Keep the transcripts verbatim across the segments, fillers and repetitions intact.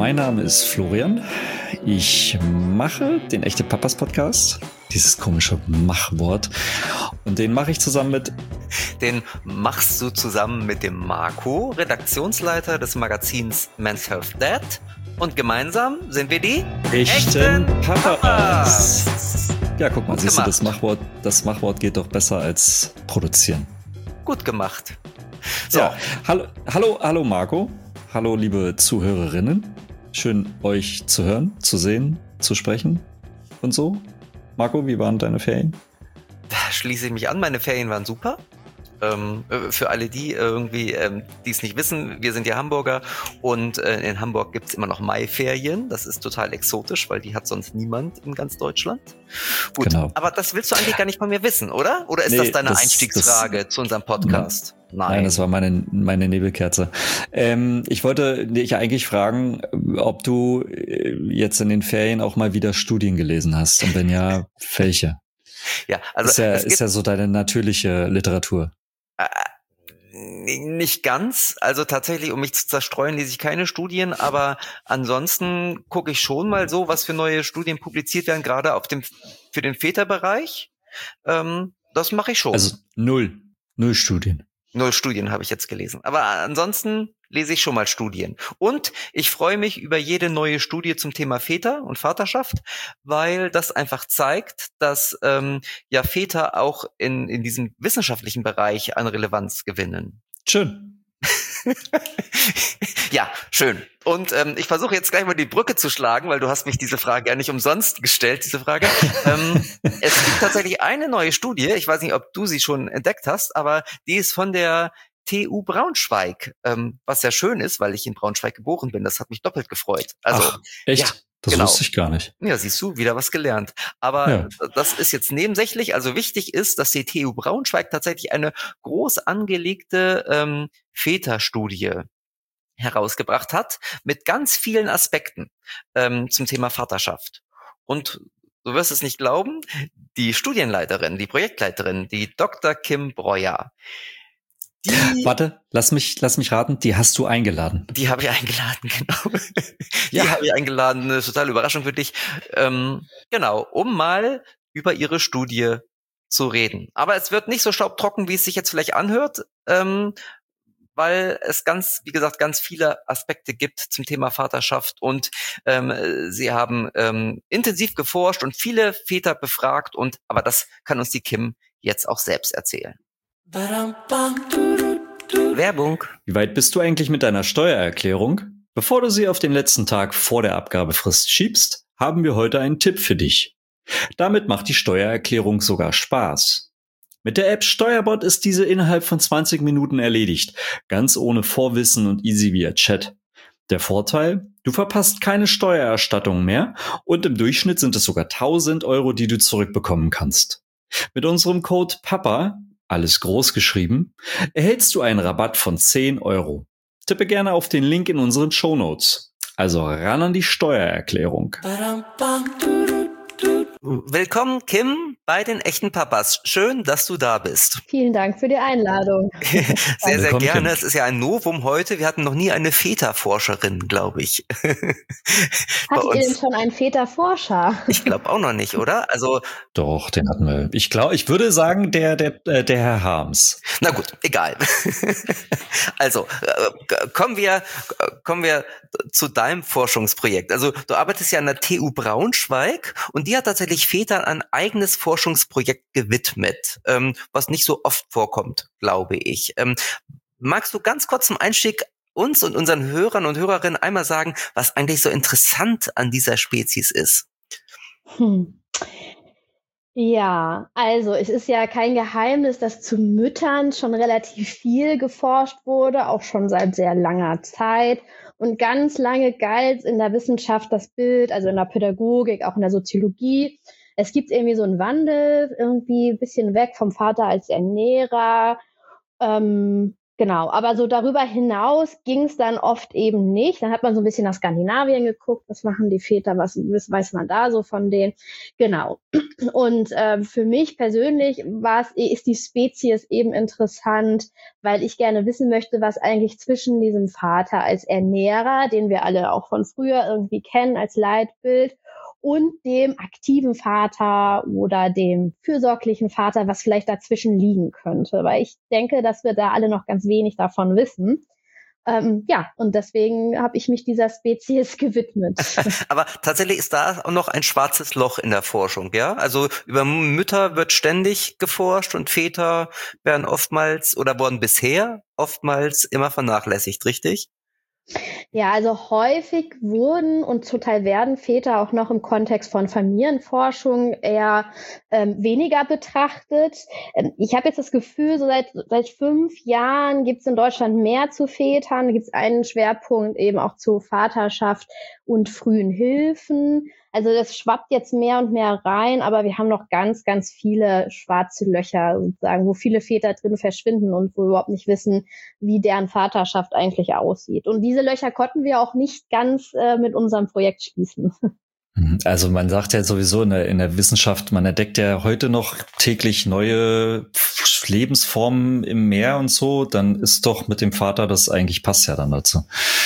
Mein Name ist Florian. Ich mache den Echte Papas Podcast. Dieses komische Machwort. Und den mache ich zusammen mit... Den machst du zusammen mit dem Marco, Redaktionsleiter des Magazins Men's Health Dad. Und gemeinsam sind wir die Echten Papas. Papas. Ja, guck mal, Gut siehst gemacht. du, das Machwort, das Machwort geht doch besser als produzieren. Gut gemacht. So. Ja, hallo, hallo, hallo Marco. Hallo, liebe Zuhörerinnen. Schön, euch zu hören, zu sehen, zu sprechen und so. Marco, wie waren deine Ferien? Da schließe ich mich an. Meine Ferien waren super. Ähm, für alle die irgendwie, ähm, die es nicht wissen, wir sind ja Hamburger und äh, in Hamburg gibt es immer noch Maiferien. Das ist total exotisch, weil die hat sonst niemand in ganz Deutschland. Gut, Genau. Aber das willst du eigentlich gar nicht von mir wissen, oder? Oder ist Nee, das deine das- Einstiegsfrage das- zu unserem Podcast? Nein, das war meine, meine Nebelkerze. Ähm, ich wollte dich eigentlich fragen, ob du äh, jetzt in den Ferien auch mal wieder Studien gelesen hast. Und wenn ja, welche? Ja, also ist ja, es ist gibt, ja so deine natürliche Literatur. äh, nicht ganz. Also tatsächlich, um mich zu zerstreuen, lese ich keine Studien, aber ansonsten gucke ich schon mal so, was für neue Studien publiziert werden, gerade auf dem für den Väterbereich. Ähm, das mache ich schon. Also null. Null Studien. Null Studien habe ich jetzt gelesen. Aber ansonsten lese ich schon mal Studien. Und ich freue mich über jede neue Studie zum Thema Väter und Vaterschaft, weil das einfach zeigt, dass ähm, ja Väter auch in, in diesem wissenschaftlichen Bereich an Relevanz gewinnen. Schön. Ja, schön. Und ähm, ich versuche jetzt gleich mal die Brücke zu schlagen, weil du hast mich diese Frage ja nicht umsonst gestellt, diese Frage. ähm, es gibt tatsächlich eine neue Studie, ich weiß nicht, ob du sie schon entdeckt hast, aber die ist von der T U Braunschweig, ähm, was ja schön ist, weil ich in Braunschweig geboren bin. Das hat mich doppelt gefreut. Also, Ach, echt? ja, das genau. wusste ich gar nicht. Ja, siehst du, wieder was gelernt. Aber Ja. das ist jetzt nebensächlich. Also wichtig ist, dass die T U Braunschweig tatsächlich eine groß angelegte ähm, Väterstudie herausgebracht hat mit ganz vielen Aspekten ähm, zum Thema Vaterschaft. Und du wirst es nicht glauben, die Studienleiterin, die Projektleiterin, die Doktor Kim Breuer, die, Warte, lass mich, lass mich raten, die hast du eingeladen. die habe ich eingeladen, genau. Die Ja. habe ich eingeladen, eine totale Überraschung für dich. Ähm, genau, um mal über ihre Studie zu reden. Aber es wird nicht so staubtrocken, wie es sich jetzt vielleicht anhört, ähm, weil es ganz, wie gesagt, ganz viele Aspekte gibt zum Thema Vaterschaft und ähm, sie haben ähm, intensiv geforscht und viele Väter befragt und aber das kann uns die Kim jetzt auch selbst erzählen. Werbung. Wie weit bist du eigentlich mit deiner Steuererklärung? Bevor du sie auf den letzten Tag vor der Abgabefrist schiebst, haben wir heute einen Tipp für dich. Damit macht die Steuererklärung sogar Spaß. Mit der App Steuerbot ist diese innerhalb von zwanzig Minuten erledigt, ganz ohne Vorwissen und easy via Chat. Der Vorteil? Du verpasst keine Steuererstattung mehr und im Durchschnitt sind es sogar tausend Euro, die du zurückbekommen kannst. Mit unserem Code PAPA, alles groß geschrieben, erhältst du einen Rabatt von zehn Euro. Tippe gerne auf den Link in unseren Shownotes. Also ran an die Steuererklärung. Willkommen, Kim, bei den Echten Papas. Schön, dass du da bist. Vielen Dank für die Einladung. Sehr, sehr Willkommen, gerne. Kim. Es ist ja ein Novum heute. Wir hatten noch nie eine Väterforscherin, glaube ich. Bei Hattet ihr denn uns. schon einen Väterforscher? Ich glaube auch noch nicht, oder? Also, Doch, den hatten wir. Ich glaube, ich würde sagen, der, der, äh, der Herr Harms. na gut, egal. Also, äh, kommen wir, äh, kommen wir zu deinem Forschungsprojekt. Also, du arbeitest ja an der T U Braunschweig und die hat tatsächlich Vätern ein eigenes Forschungsprojekt gewidmet, ähm, was nicht so oft vorkommt, glaube ich. Ähm, magst du ganz kurz zum Einstieg uns und unseren Hörern und Hörerinnen einmal sagen, was eigentlich so interessant an dieser Spezies ist? Hm. Ja, also es ist ja kein Geheimnis, dass zu Müttern schon relativ viel geforscht wurde, auch schon seit sehr langer Zeit. Und ganz lange galt in der Wissenschaft das Bild, also in der Pädagogik, auch in der Soziologie. Es gibt irgendwie so einen Wandel, irgendwie ein bisschen weg vom Vater als Ernährer, ähm, Genau, aber so darüber hinaus ging es dann oft eben nicht. Dann hat man so ein bisschen nach Skandinavien geguckt, was machen die Väter, was weiß man da so von denen. Genau. Und äh, für mich persönlich war es, ist die Spezies eben interessant, weil ich gerne wissen möchte, was eigentlich zwischen diesem Vater als Ernährer, den wir alle auch von früher irgendwie kennen als Leitbild, und dem aktiven Vater oder dem fürsorglichen Vater, was vielleicht dazwischen liegen könnte. Weil ich denke, dass wir da alle noch ganz wenig davon wissen. Ähm, ja, und deswegen habe ich mich dieser Spezies gewidmet. Aber tatsächlich ist da auch noch ein schwarzes Loch in der Forschung, ja? Also über Mütter wird ständig geforscht und Väter werden oftmals oder wurden bisher oftmals immer vernachlässigt, richtig? Ja, also häufig wurden und zum Teil werden Väter auch noch im Kontext von Familienforschung eher ähm, weniger betrachtet. Ähm, ich habe jetzt das Gefühl, so seit seit fünf Jahren gibt es in Deutschland mehr zu Vätern. Da gibt es einen Schwerpunkt eben auch zu Vaterschaft und frühen Hilfen. Also das schwappt jetzt mehr und mehr rein, aber wir haben noch ganz, ganz viele schwarze Löcher sozusagen, wo viele Väter drin verschwinden und wo wir überhaupt nicht wissen, wie deren Vaterschaft eigentlich aussieht. Und diese Löcher konnten wir auch nicht ganz äh, mit unserem Projekt schließen. Also man sagt ja sowieso in der, in der Wissenschaft, man entdeckt ja heute noch täglich neue Lebensformen im Meer und so, dann ist doch mit dem Vater, das eigentlich passt ja dann dazu.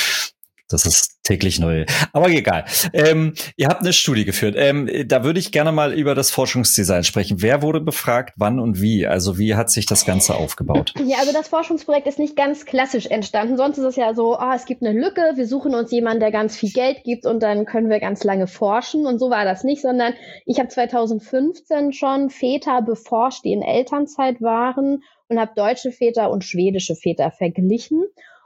Das ist täglich neu. Aber egal. Ähm, ihr habt eine Studie geführt. Ähm, da würde ich gerne mal über das Forschungsdesign sprechen. Wer wurde befragt, wann und wie? Also wie hat sich das Ganze aufgebaut? Ja, also das Forschungsprojekt ist nicht ganz klassisch entstanden. Sonst ist es ja so, ah, es gibt eine Lücke, wir suchen uns jemanden, der ganz viel Geld gibt und dann können wir ganz lange forschen. Und so war das nicht, sondern ich habe zwanzig fünfzehn schon Väter beforscht, die in Elternzeit waren und habe deutsche Väter und schwedische Väter verglichen.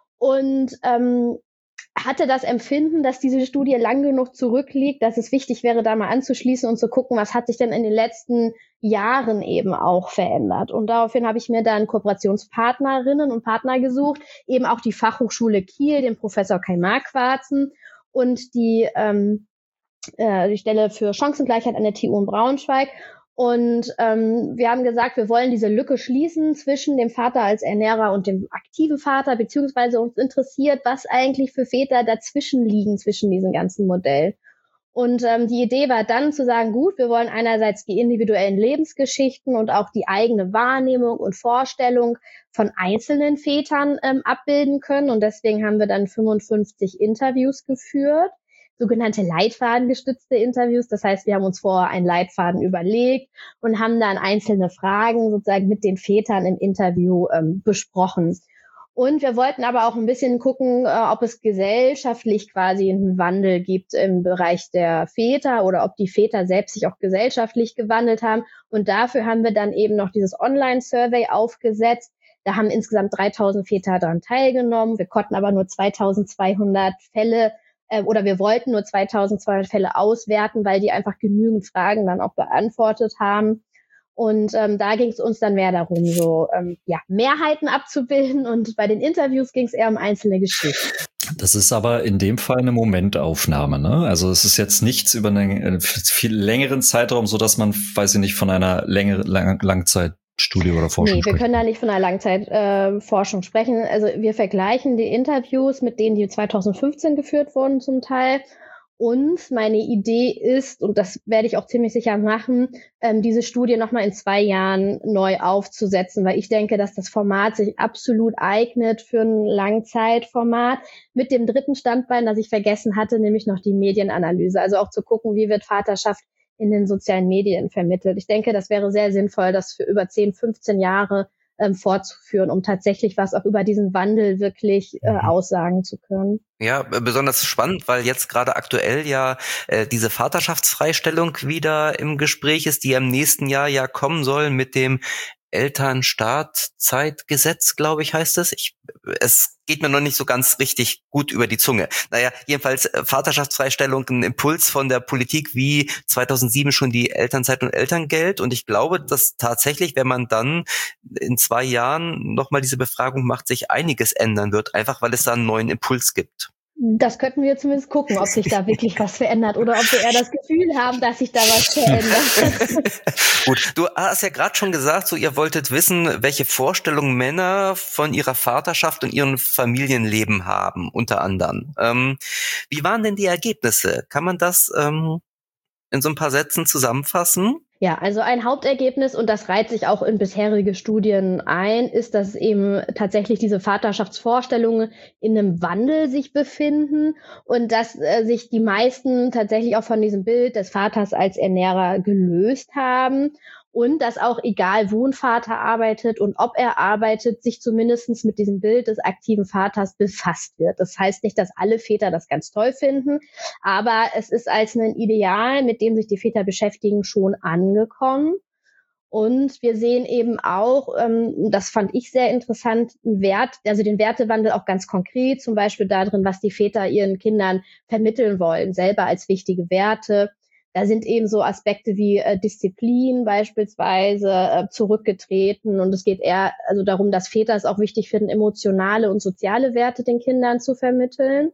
Und ähm, hatte das Empfinden, dass diese Studie lang genug zurückliegt, dass es wichtig wäre, da mal anzuschließen und zu gucken, was hat sich denn in den letzten Jahren eben auch verändert. Und daraufhin habe ich mir dann Kooperationspartnerinnen und Partner gesucht, eben auch die Fachhochschule Kiel, den Professor Kai Marquartzen und die, ähm, äh, die Stelle für Chancengleichheit an der T U in Braunschweig. Und ähm, wir haben gesagt, wir wollen diese Lücke schließen zwischen dem Vater als Ernährer und dem aktiven Vater, beziehungsweise uns interessiert, was eigentlich für Väter dazwischen liegen, zwischen diesen ganzen Modellen. Und ähm, die Idee war dann zu sagen, gut, wir wollen einerseits die individuellen Lebensgeschichten und auch die eigene Wahrnehmung und Vorstellung von einzelnen Vätern ähm, abbilden können. Und deswegen haben wir dann fünfundfünfzig Interviews geführt, sogenannte leitfadengestützte Interviews. Das heißt, wir haben uns vorher einen Leitfaden überlegt und haben dann einzelne Fragen sozusagen mit den Vätern im Interview ähm, besprochen. Und wir wollten aber auch ein bisschen gucken, äh, ob es gesellschaftlich quasi einen Wandel gibt im Bereich der Väter oder ob die Väter selbst sich auch gesellschaftlich gewandelt haben. Und dafür haben wir dann eben noch dieses Online-Survey aufgesetzt. Da haben insgesamt dreitausend Väter daran teilgenommen. Wir konnten aber nur zweitausendzweihundert Fälle oder wir wollten nur zweitausendzweihundert Fälle auswerten, weil die einfach genügend Fragen dann auch beantwortet haben. Und ähm, da ging es uns dann mehr darum, so ähm, ja Mehrheiten abzubilden. Und bei den Interviews ging es eher um einzelne Geschichten. Das ist aber in dem Fall eine Momentaufnahme, ne? Also es ist jetzt nichts über einen viel längeren Zeitraum, so dass man, weiß ich nicht, von einer längere, lang, Langzeit Studie oder Forschung Nee, wir sprechen. können da nicht von einer Langzeitforschung äh, sprechen. Also wir vergleichen die Interviews mit denen, die zwanzig fünfzehn geführt wurden zum Teil. Und meine Idee ist, und das werde ich auch ziemlich sicher machen, ähm, diese Studie nochmal in zwei Jahren neu aufzusetzen, weil ich denke, dass das Format sich absolut eignet für ein Langzeitformat mit dem dritten Standbein, das ich vergessen hatte, nämlich noch die Medienanalyse. Also auch zu gucken, wie wird Vaterschaft in den sozialen Medien vermittelt. Ich denke, das wäre sehr sinnvoll, das für über zehn, fünfzehn Jahre ähm, fortzuführen, um tatsächlich was auch über diesen Wandel wirklich äh, aussagen zu können. Ja, besonders spannend, weil jetzt gerade aktuell ja äh, diese Vaterschaftsfreistellung wieder im Gespräch ist, die im nächsten Jahr ja kommen soll mit dem Elternstartzeitgesetz, glaube ich, heißt es. Ich, es geht mir noch nicht so ganz richtig gut über die Zunge. Naja, jedenfalls äh, Vaterschaftsfreistellung, ein Impuls von der Politik wie zweitausendsieben schon die Elternzeit und Elterngeld. Und ich glaube, dass tatsächlich, wenn man dann in zwei Jahren nochmal diese Befragung macht, sich einiges ändern wird, einfach weil es da einen neuen Impuls gibt. Das könnten wir zumindest gucken, ob sich da wirklich was verändert oder ob wir eher das Gefühl haben, dass sich da was verändert. Gut, du hast ja gerade schon gesagt, so ihr wolltet wissen, welche Vorstellungen Männer von ihrer Vaterschaft und ihrem Familienleben haben, unter anderem. Ähm, wie waren denn die Ergebnisse? Kann man das ähm, in so ein paar Sätzen zusammenfassen? Ja, also ein Hauptergebnis, und das reiht sich auch in bisherige Studien ein, ist, dass eben tatsächlich diese Vaterschaftsvorstellungen in einem Wandel sich befinden und dass äh, sich die meisten tatsächlich auch von diesem Bild des Vaters als Ernährer gelöst haben. Und dass auch, egal wo ein Vater arbeitet und ob er arbeitet, sich zumindest mit diesem Bild des aktiven Vaters befasst wird. Das heißt nicht, dass alle Väter das ganz toll finden, aber es ist als ein Ideal, mit dem sich die Väter beschäftigen, schon angekommen. Und wir sehen eben auch, ähm, das fand ich sehr interessant, einen Wert, also den Wertewandel auch ganz konkret, zum Beispiel darin, was die Väter ihren Kindern vermitteln wollen, selber als wichtige Werte. Da sind eben so Aspekte wie äh, Disziplin beispielsweise äh, zurückgetreten, und es geht eher also darum, dass Väter es auch wichtig finden, emotionale und soziale Werte den Kindern zu vermitteln.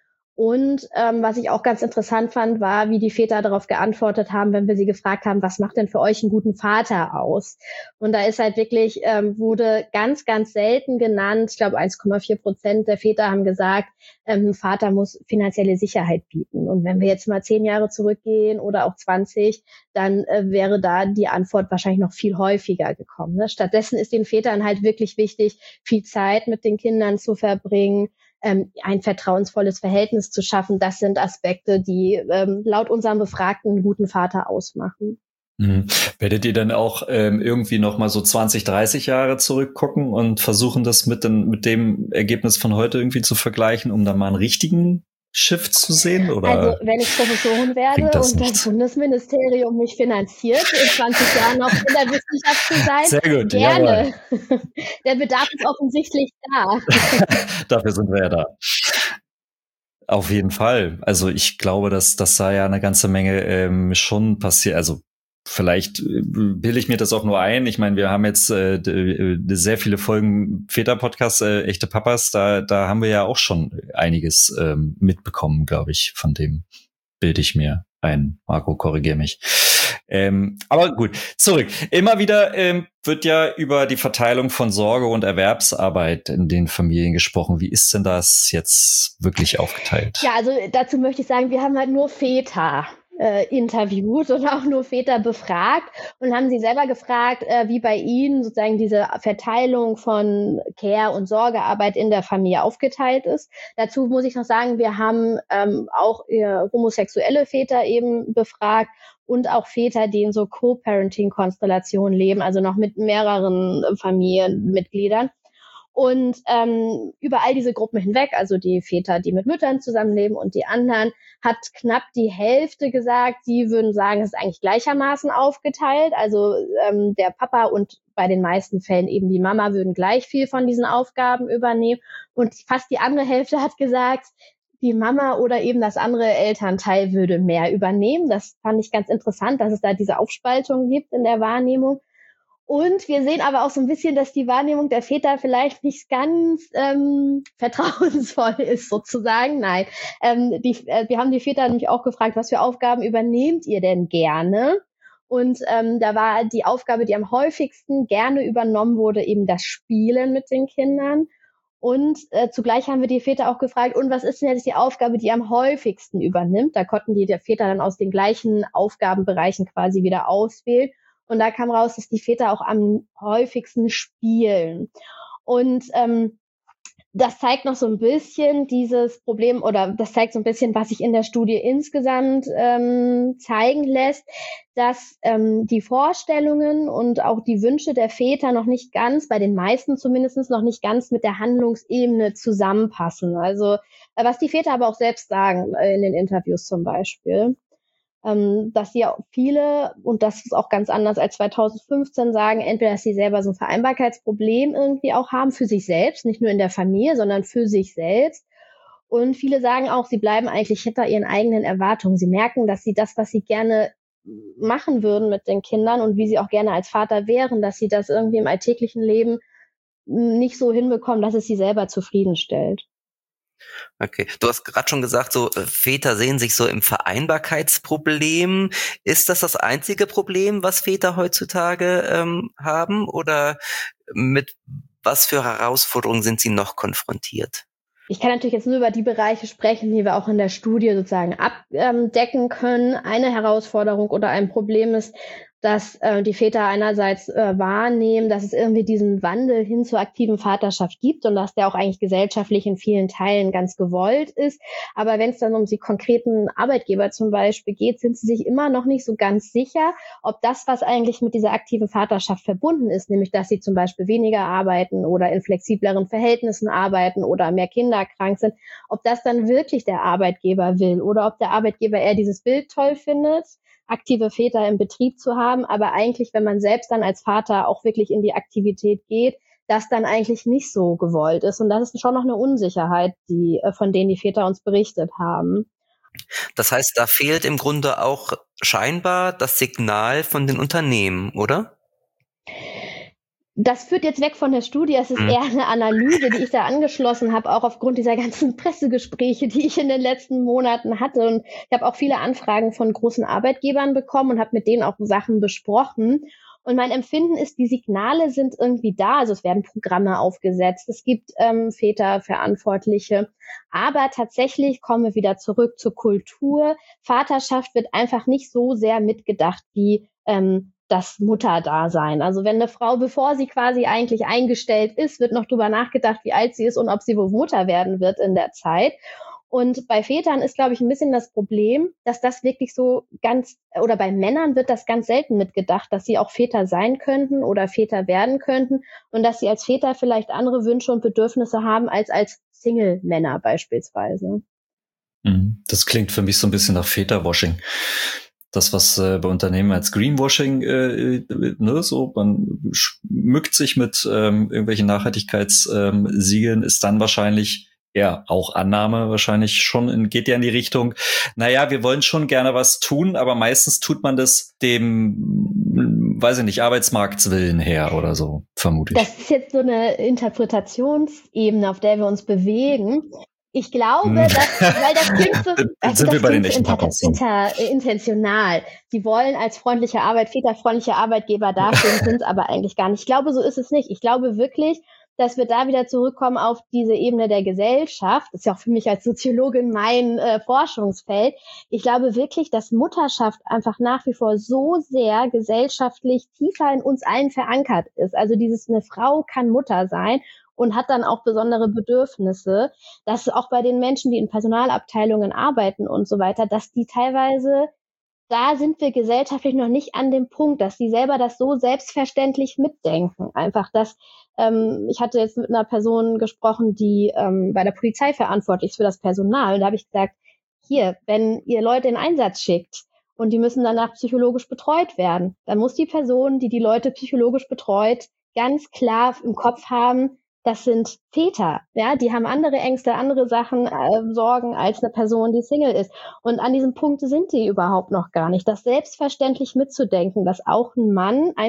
Und ähm, was ich auch ganz interessant fand, war, wie die Väter darauf geantwortet haben, wenn wir sie gefragt haben, was macht denn für euch einen guten Vater aus? Und da ist halt wirklich, ähm, wurde ganz, ganz selten genannt, ich glaube eins Komma vier Prozent der Väter haben gesagt, ähm, ein Vater muss finanzielle Sicherheit bieten. Und wenn wir jetzt mal zehn Jahre zurückgehen oder auch zwanzig, dann äh, wäre da die Antwort wahrscheinlich noch viel häufiger gekommen. Ne? Stattdessen ist den Vätern halt wirklich wichtig, viel Zeit mit den Kindern zu verbringen, ein vertrauensvolles Verhältnis zu schaffen. Das sind Aspekte, die ähm, laut unserem Befragten einen guten Vater ausmachen. Mhm. Werdet ihr dann auch ähm, irgendwie noch mal so zwanzig, dreißig Jahre zurückgucken und versuchen, das mit, den, mit dem Ergebnis von heute irgendwie zu vergleichen, um dann mal einen richtigen Shift zu sehen? Oder also wenn ich Professorin werde das und nichts? Das Bundesministerium mich finanziert, in zwanzig Jahren noch in der Wissenschaft zu sein, sehr gut, gerne. Jawohl. Der Bedarf ist offensichtlich da. Dafür sind wir ja da. Auf jeden Fall. Also ich glaube, dass das da ja eine ganze Menge ähm, schon passiert. Also vielleicht bilde ich mir das auch nur ein. Ich meine, wir haben jetzt äh, sehr viele Folgen Väter-Podcasts, äh, echte Papas. Da, da haben wir ja auch schon einiges ähm, mitbekommen, glaube ich. Von dem bilde ich mir ein. Marco, korrigier mich. Ähm, aber gut, zurück. Immer wieder ähm, wird ja über die Verteilung von Sorge und Erwerbsarbeit in den Familien gesprochen. Wie ist denn das jetzt wirklich aufgeteilt? Ja, also dazu möchte ich sagen, wir haben halt nur Väter Äh, interviewt und auch nur Väter befragt und haben sie selber gefragt, äh, wie bei ihnen sozusagen diese Verteilung von Care- und Sorgearbeit in der Familie aufgeteilt ist. Dazu muss ich noch sagen, wir haben ähm, auch äh, homosexuelle Väter eben befragt und auch Väter, die in so Co-Parenting-Konstellationen leben, also noch mit mehreren Familienmitgliedern. Und ähm, über all diese Gruppen hinweg, also die Väter, die mit Müttern zusammenleben und die anderen, hat knapp die Hälfte gesagt, sie würden sagen, es ist eigentlich gleichermaßen aufgeteilt. Also ähm, der Papa und bei den meisten Fällen eben die Mama würden gleich viel von diesen Aufgaben übernehmen. Und fast die andere Hälfte hat gesagt, die Mama oder eben das andere Elternteil würde mehr übernehmen. Das fand ich ganz interessant, dass es da diese Aufspaltung gibt in der Wahrnehmung. Und wir sehen aber auch so ein bisschen, dass die Wahrnehmung der Väter vielleicht nicht ganz ähm, vertrauensvoll ist, sozusagen. Nein, ähm, die, äh, wir haben die Väter nämlich auch gefragt, was für Aufgaben übernehmt ihr denn gerne? Und ähm, da war die Aufgabe, die am häufigsten gerne übernommen wurde, eben das Spielen mit den Kindern. Und äh, zugleich haben wir die Väter auch gefragt, und was ist denn jetzt die Aufgabe, die am häufigsten übernimmt? Da konnten die der Väter dann aus den gleichen Aufgabenbereichen quasi wieder auswählen. Und da kam raus, dass die Väter auch am häufigsten spielen. Und ähm, das zeigt noch so ein bisschen dieses Problem, oder das zeigt so ein bisschen, was sich in der Studie insgesamt ähm, zeigen lässt, dass ähm, die Vorstellungen und auch die Wünsche der Väter noch nicht ganz, bei den meisten zumindest noch nicht ganz mit der Handlungsebene zusammenpassen. Also äh, was die Väter aber auch selbst sagen äh, in den Interviews zum Beispiel. Ähm, dass sie ja viele, und das ist auch ganz anders als zweitausendfünfzehn, sagen, entweder, dass sie selber so ein Vereinbarkeitsproblem irgendwie auch haben für sich selbst, nicht nur in der Familie, sondern für sich selbst. Und viele sagen auch, sie bleiben eigentlich hinter ihren eigenen Erwartungen. Sie merken, dass sie das, was sie gerne machen würden mit den Kindern und wie sie auch gerne als Vater wären, dass sie das irgendwie im alltäglichen Leben nicht so hinbekommen, dass es sie selber zufriedenstellt. Okay, du hast gerade schon gesagt, so äh, Väter sehen sich so im Vereinbarkeitsproblem. Ist das das einzige Problem, was Väter heutzutage ähm, haben? Oder mit was für Herausforderungen sind sie noch konfrontiert? Ich kann natürlich jetzt nur über die Bereiche sprechen, die wir auch in der Studie sozusagen abdecken können. Eine Herausforderung oder ein Problem ist, dass äh, die Väter einerseits äh, wahrnehmen, dass es irgendwie diesen Wandel hin zur aktiven Vaterschaft gibt und dass der auch eigentlich gesellschaftlich in vielen Teilen ganz gewollt ist. Aber wenn es dann um die konkreten Arbeitgeber zum Beispiel geht, sind sie sich immer noch nicht so ganz sicher, ob das, was eigentlich mit dieser aktiven Vaterschaft verbunden ist, nämlich dass sie zum Beispiel weniger arbeiten oder in flexibleren Verhältnissen arbeiten oder mehr Kinder krank sind, ob das dann wirklich der Arbeitgeber will oder ob der Arbeitgeber eher dieses Bild toll findet, aktive Väter im Betrieb zu haben, aber eigentlich, wenn man selbst dann als Vater auch wirklich in die Aktivität geht, das dann eigentlich nicht so gewollt ist. Und das ist schon noch eine Unsicherheit, die, von denen die Väter uns berichtet haben. Das heißt, da fehlt im Grunde auch scheinbar das Signal von den Unternehmen, oder? Das führt jetzt weg von der Studie. Es ist eher eine Analyse, die ich da angeschlossen habe, auch aufgrund dieser ganzen Pressegespräche, die ich in den letzten Monaten hatte. Und ich habe auch viele Anfragen von großen Arbeitgebern bekommen und habe mit denen auch Sachen besprochen. Und mein Empfinden ist, die Signale sind irgendwie da. Also es werden Programme aufgesetzt, es gibt ähm, Väterverantwortliche. Aber tatsächlich kommen wir wieder zurück zur Kultur. Vaterschaft wird einfach nicht so sehr mitgedacht wie ähm, das Mutterdasein. Also wenn eine Frau, bevor sie quasi eigentlich eingestellt ist, wird noch drüber nachgedacht, wie alt sie ist und ob sie wohl Mutter werden wird in der Zeit. Und bei Vätern ist, glaube ich, ein bisschen das Problem, dass das wirklich so ganz, oder bei Männern wird das ganz selten mitgedacht, dass sie auch Väter sein könnten oder Väter werden könnten und dass sie als Väter vielleicht andere Wünsche und Bedürfnisse haben als als Single-Männer beispielsweise. Das klingt für mich so ein bisschen nach Väterwashing. Das, was äh, bei Unternehmen als Greenwashing, äh, ne, so, man schmückt sich mit ähm, irgendwelchen Nachhaltigkeitssiegeln, ähm, ist dann wahrscheinlich, ja, auch Annahme wahrscheinlich schon, in, geht ja in die Richtung, naja, wir wollen schon gerne was tun, aber meistens tut man das dem, weiß ich nicht, Arbeitsmarktswillen her oder so, vermute ich. Das ist jetzt so eine Interpretationsebene, auf der wir uns bewegen. Ich glaube, dass, weil das klingt so, also sind das wir bei den klingt echten inter, Papas. inter, intentional. Sie wollen als freundliche Arbeit, väterfreundliche Arbeitgeber dastehen, sind es aber eigentlich gar nicht. Ich glaube, so ist es nicht. Ich glaube wirklich, dass wir da wieder zurückkommen auf diese Ebene der Gesellschaft. Das ist ja auch für mich als Soziologin mein äh, Forschungsfeld. Ich glaube wirklich, dass Mutterschaft einfach nach wie vor so sehr gesellschaftlich tiefer in uns allen verankert ist. Also dieses, eine Frau kann Mutter sein und hat dann auch besondere Bedürfnisse, dass auch bei den Menschen, die in Personalabteilungen arbeiten und so weiter, dass die teilweise, da sind wir gesellschaftlich noch nicht an dem Punkt, dass die selber das so selbstverständlich mitdenken. Einfach, dass, ähm, ich hatte jetzt mit einer Person gesprochen, die ähm, bei der Polizei verantwortlich ist für das Personal. Und da habe ich gesagt, hier, wenn ihr Leute in Einsatz schickt und die müssen danach psychologisch betreut werden, dann muss die Person, die die Leute psychologisch betreut, ganz klar im Kopf haben, das sind Väter, ja, die haben andere Ängste, andere Sachen, äh, Sorgen als eine Person, die Single ist. Und an diesem Punkt sind die überhaupt noch gar nicht. Das selbstverständlich mitzudenken, dass auch ein Mann ein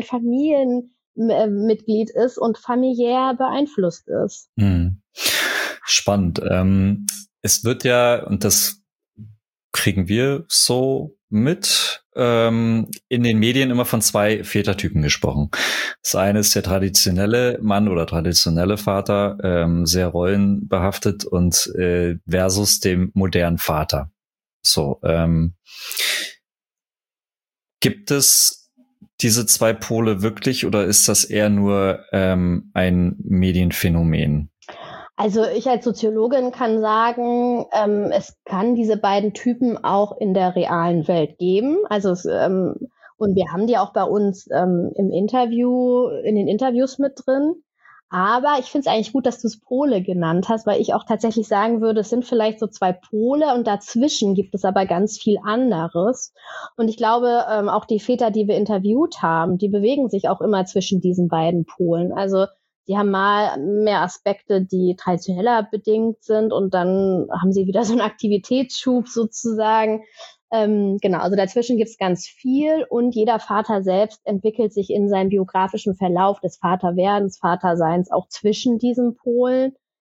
Familienmitglied ist und familiär beeinflusst ist. Hm. Spannend. Ähm, es wird ja, und das kriegen wir so mit, ähm, in den Medien immer von zwei Vätertypen gesprochen. Das eine ist der traditionelle Mann oder traditionelle Vater, ähm, sehr rollenbehaftet und äh, versus dem modernen Vater. So, ähm, gibt es diese zwei Pole wirklich oder ist das eher nur ähm, ein Medienphänomen? Also ich als Soziologin kann sagen, ähm, es kann diese beiden Typen auch in der realen Welt geben. Also es, ähm, und wir haben die auch bei uns ähm, im Interview, in den Interviews mit drin. Aber ich finde es eigentlich gut, dass du es Pole genannt hast, weil ich auch tatsächlich sagen würde, es sind vielleicht so zwei Pole und dazwischen gibt es aber ganz viel anderes. Und ich glaube, ähm, auch die Väter, die wir interviewt haben, die bewegen sich auch immer zwischen diesen beiden Polen. Also die haben mal mehr Aspekte, die traditioneller bedingt sind und dann haben sie wieder so einen Aktivitätsschub sozusagen. Ähm, genau, also dazwischen gibt's ganz viel und jeder Vater selbst entwickelt sich in seinem biografischen Verlauf des Vaterwerdens, Vaterseins auch zwischen diesen Polen.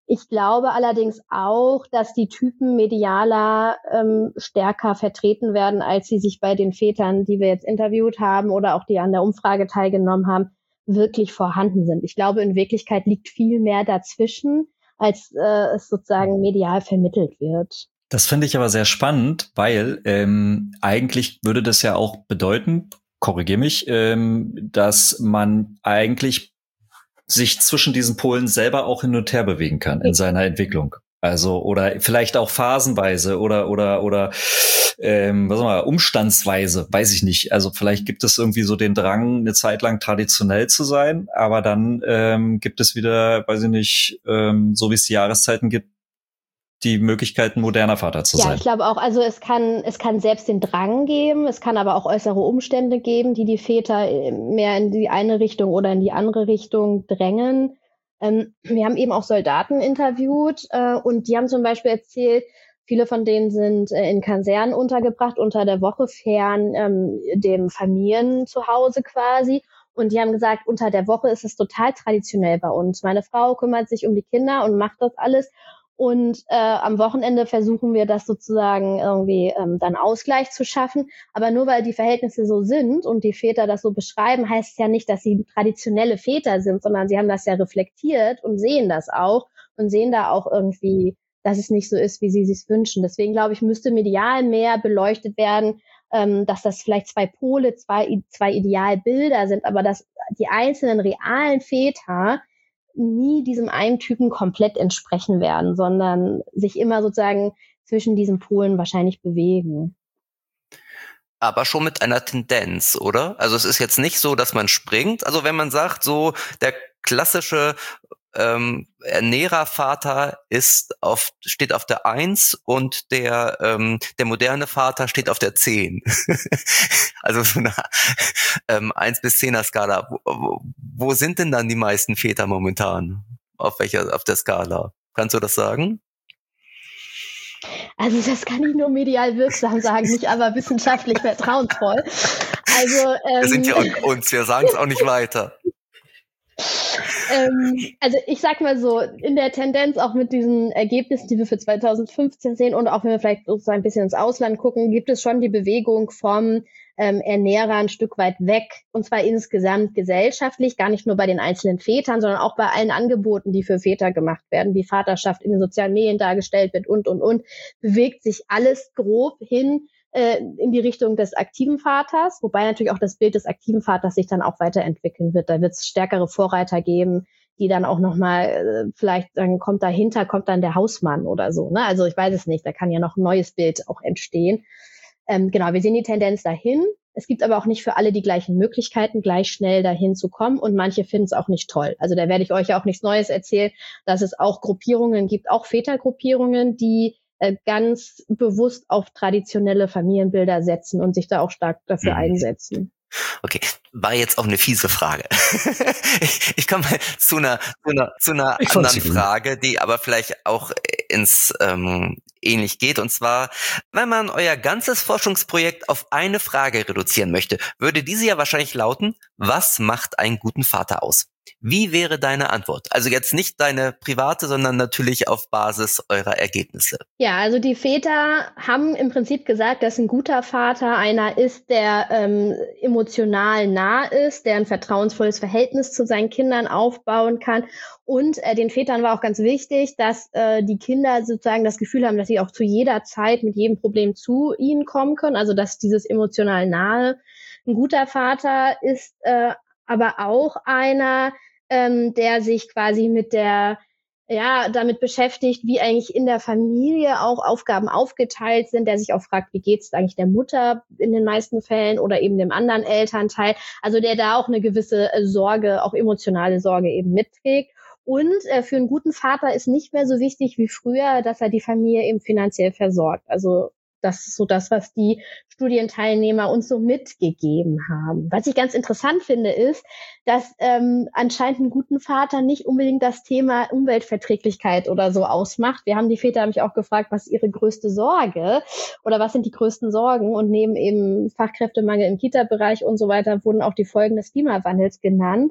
Ich glaube allerdings auch, dass die Typen medialer ähm, stärker vertreten werden, als sie sich bei den Vätern, die wir jetzt interviewt haben oder auch die an der Umfrage teilgenommen haben, wirklich vorhanden sind. Ich glaube, in Wirklichkeit liegt viel mehr dazwischen, als äh, es sozusagen medial vermittelt wird. Das finde ich aber sehr spannend, weil ähm, eigentlich würde das ja auch bedeuten, korrigiere mich, ähm, dass man eigentlich sich zwischen diesen Polen selber auch hin und her bewegen kann in seiner Entwicklung. Also, oder vielleicht auch phasenweise oder, oder, oder, ähm, was sagen wir, umstandsweise, weiß ich nicht. Also vielleicht gibt es irgendwie so den Drang, eine Zeit lang traditionell zu sein, aber dann ähm, gibt es wieder, weiß ich nicht, ähm, so wie es die Jahreszeiten gibt, die Möglichkeit, ein moderner Vater zu ja, sein. Ja, ich glaube auch, also es kann, es kann selbst den Drang geben, es kann aber auch äußere Umstände geben, die die Väter mehr in die eine Richtung oder in die andere Richtung drängen. Ähm, wir haben eben auch Soldaten interviewt äh, und die haben zum Beispiel erzählt, viele von denen sind äh, in Kasernen untergebracht, unter der Woche fern ähm, dem Familienzuhause quasi. Und die haben gesagt, unter der Woche ist es total traditionell bei uns. Meine Frau kümmert sich um die Kinder und macht das alles. Und äh, am Wochenende versuchen wir das sozusagen irgendwie ähm, dann Ausgleich zu schaffen. Aber nur weil die Verhältnisse so sind und die Väter das so beschreiben, heißt es ja nicht, dass sie traditionelle Väter sind, sondern sie haben das ja reflektiert und sehen das auch und sehen da auch irgendwie, dass es nicht so ist, wie sie es sich wünschen. Deswegen glaube ich, müsste medial mehr beleuchtet werden, ähm, dass das vielleicht zwei Pole, zwei, zwei Idealbilder sind, aber dass die einzelnen realen Väter nie diesem einen Typen komplett entsprechen werden, sondern sich immer sozusagen zwischen diesen Polen wahrscheinlich bewegen. Aber schon mit einer Tendenz, oder? Also es ist jetzt nicht so, dass man springt. Also wenn man sagt, so der klassische ähm, Ernährervater ist auf, steht auf der Eins und der ähm, der moderne Vater steht auf der Zehn. Also so eine ähm, eins bis zehner Skala. Wo, wo, wo sind denn dann die meisten Väter momentan? Auf welcher, auf der Skala? Kannst du das sagen? Also das kann ich nur medial wirksam sagen, nicht aber wissenschaftlich vertrauensvoll. Also ähm, wir sind ja unter uns, wir sagen es auch nicht weiter. ähm, also ich sag mal so, in der Tendenz auch mit diesen Ergebnissen, die wir für zweitausendfünfzehn sehen und auch wenn wir vielleicht so ein bisschen ins Ausland gucken, gibt es schon die Bewegung vom ähm, Ernährer ein Stück weit weg und zwar insgesamt gesellschaftlich, gar nicht nur bei den einzelnen Vätern, sondern auch bei allen Angeboten, die für Väter gemacht werden, wie Vaterschaft in den sozialen Medien dargestellt wird und, und, und, bewegt sich alles grob hin in die Richtung des aktiven Vaters, wobei natürlich auch das Bild des aktiven Vaters sich dann auch weiterentwickeln wird. Da wird es stärkere Vorreiter geben, die dann auch nochmal, vielleicht dann kommt dahinter, kommt dann der Hausmann oder so. Ne? Also ich weiß es nicht, da kann ja noch ein neues Bild auch entstehen. Ähm, genau, wir sehen die Tendenz dahin. Es gibt aber auch nicht für alle die gleichen Möglichkeiten, gleich schnell dahin zu kommen und manche finden es auch nicht toll. Also da werde ich euch auch nichts Neues erzählen, dass es auch Gruppierungen gibt, auch Vätergruppierungen, die ganz bewusst auf traditionelle Familienbilder setzen und sich da auch stark dafür mhm. einsetzen. Okay, war jetzt auch eine fiese Frage. ich, ich komme zu einer, zu einer, zu einer anderen Frage, die aber vielleicht auch ins ähm, ähnlich geht. Und zwar, wenn man euer ganzes Forschungsprojekt auf eine Frage reduzieren möchte, würde diese ja wahrscheinlich lauten, was macht einen guten Vater aus? Wie wäre deine Antwort? Also jetzt nicht deine private, sondern natürlich auf Basis eurer Ergebnisse. Ja, also die Väter haben im Prinzip gesagt, dass ein guter Vater einer ist, der ähm, emotional nah ist, der ein vertrauensvolles Verhältnis zu seinen Kindern aufbauen kann. Und äh, den Vätern war auch ganz wichtig, dass äh, die Kinder sozusagen das Gefühl haben, dass sie auch zu jeder Zeit mit jedem Problem zu ihnen kommen können. Also dass dieses emotional nahe. Ein guter Vater ist äh, aber auch einer, ähm, der sich quasi mit der, ja, damit beschäftigt, wie eigentlich in der Familie auch Aufgaben aufgeteilt sind, der sich auch fragt, wie geht's eigentlich der Mutter in den meisten Fällen oder eben dem anderen Elternteil, also der da auch eine gewisse Sorge, auch emotionale Sorge eben mitträgt. Und äh, für einen guten Vater ist nicht mehr so wichtig wie früher, dass er die Familie eben finanziell versorgt. Also das ist so das, was die Studienteilnehmer uns so mitgegeben haben. Was ich ganz interessant finde, ist, dass ähm, anscheinend einen guten Vater nicht unbedingt das Thema Umweltverträglichkeit oder so ausmacht. Wir haben die Väter nämlich auch gefragt, was ist ihre größte Sorge oder was sind die größten Sorgen? Und neben eben Fachkräftemangel im Kita-Bereich und so weiter wurden auch die Folgen des Klimawandels genannt.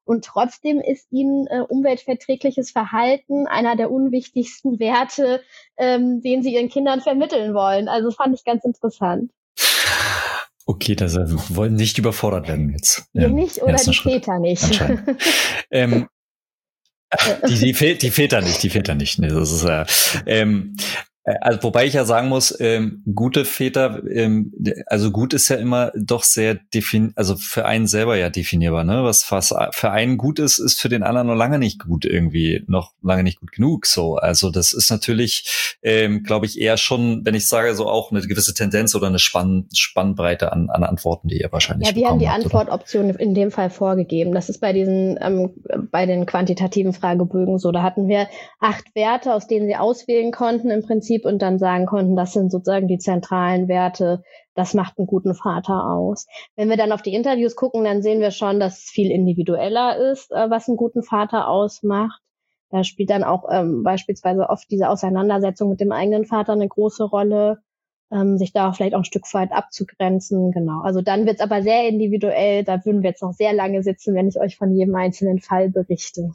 Und trotzdem ist ihnen äh, umweltverträgliches Verhalten einer der unwichtigsten Werte, ähm, den sie ihren Kindern vermitteln wollen. Also fand ich ganz interessant. Okay, das äh, wollen nicht überfordert werden jetzt. Wir ähm, nicht oder die Schritt. Väter nicht. Anscheinend. ähm, die, die, Väter, die Väter nicht, die Väter nicht. Nee, das ist äh, ähm, also wobei ich ja sagen muss, ähm, gute Väter, ähm, also gut ist ja immer doch sehr defin, also für einen selber ja definierbar, ne? Was was für einen gut ist, ist für den anderen noch lange nicht gut irgendwie, noch lange nicht gut genug. So, also das ist natürlich, ähm, glaube ich, eher schon, wenn ich sage, so auch eine gewisse Tendenz oder eine Spann Spannbreite an, an Antworten, die ihr wahrscheinlich ja, wir haben die habt, Antwortoption in dem Fall vorgegeben. Das ist bei diesen, ähm, bei den quantitativen Fragebögen so. Da hatten wir acht Werte, aus denen sie auswählen konnten im Prinzip und dann sagen konnten, das sind sozusagen die zentralen Werte, das macht einen guten Vater aus. Wenn wir dann auf die Interviews gucken, dann sehen wir schon, dass es viel individueller ist, äh, was einen guten Vater ausmacht. Da spielt dann auch ähm, beispielsweise oft diese Auseinandersetzung mit dem eigenen Vater eine große Rolle, ähm, sich da vielleicht auch ein Stück weit abzugrenzen. Genau. Also dann wird's aber sehr individuell. Da würden wir jetzt noch sehr lange sitzen, wenn ich euch von jedem einzelnen Fall berichte.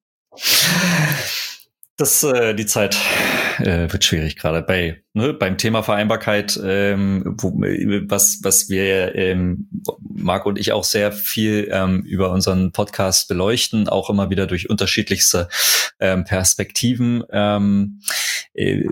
Das, äh, die Zeit äh, wird schwierig gerade bei ne, beim Thema Vereinbarkeit, ähm, wo, was was wir ähm, Marc und ich auch sehr viel ähm, über unseren Podcast beleuchten, auch immer wieder durch unterschiedlichste ähm, Perspektiven. Ähm, äh,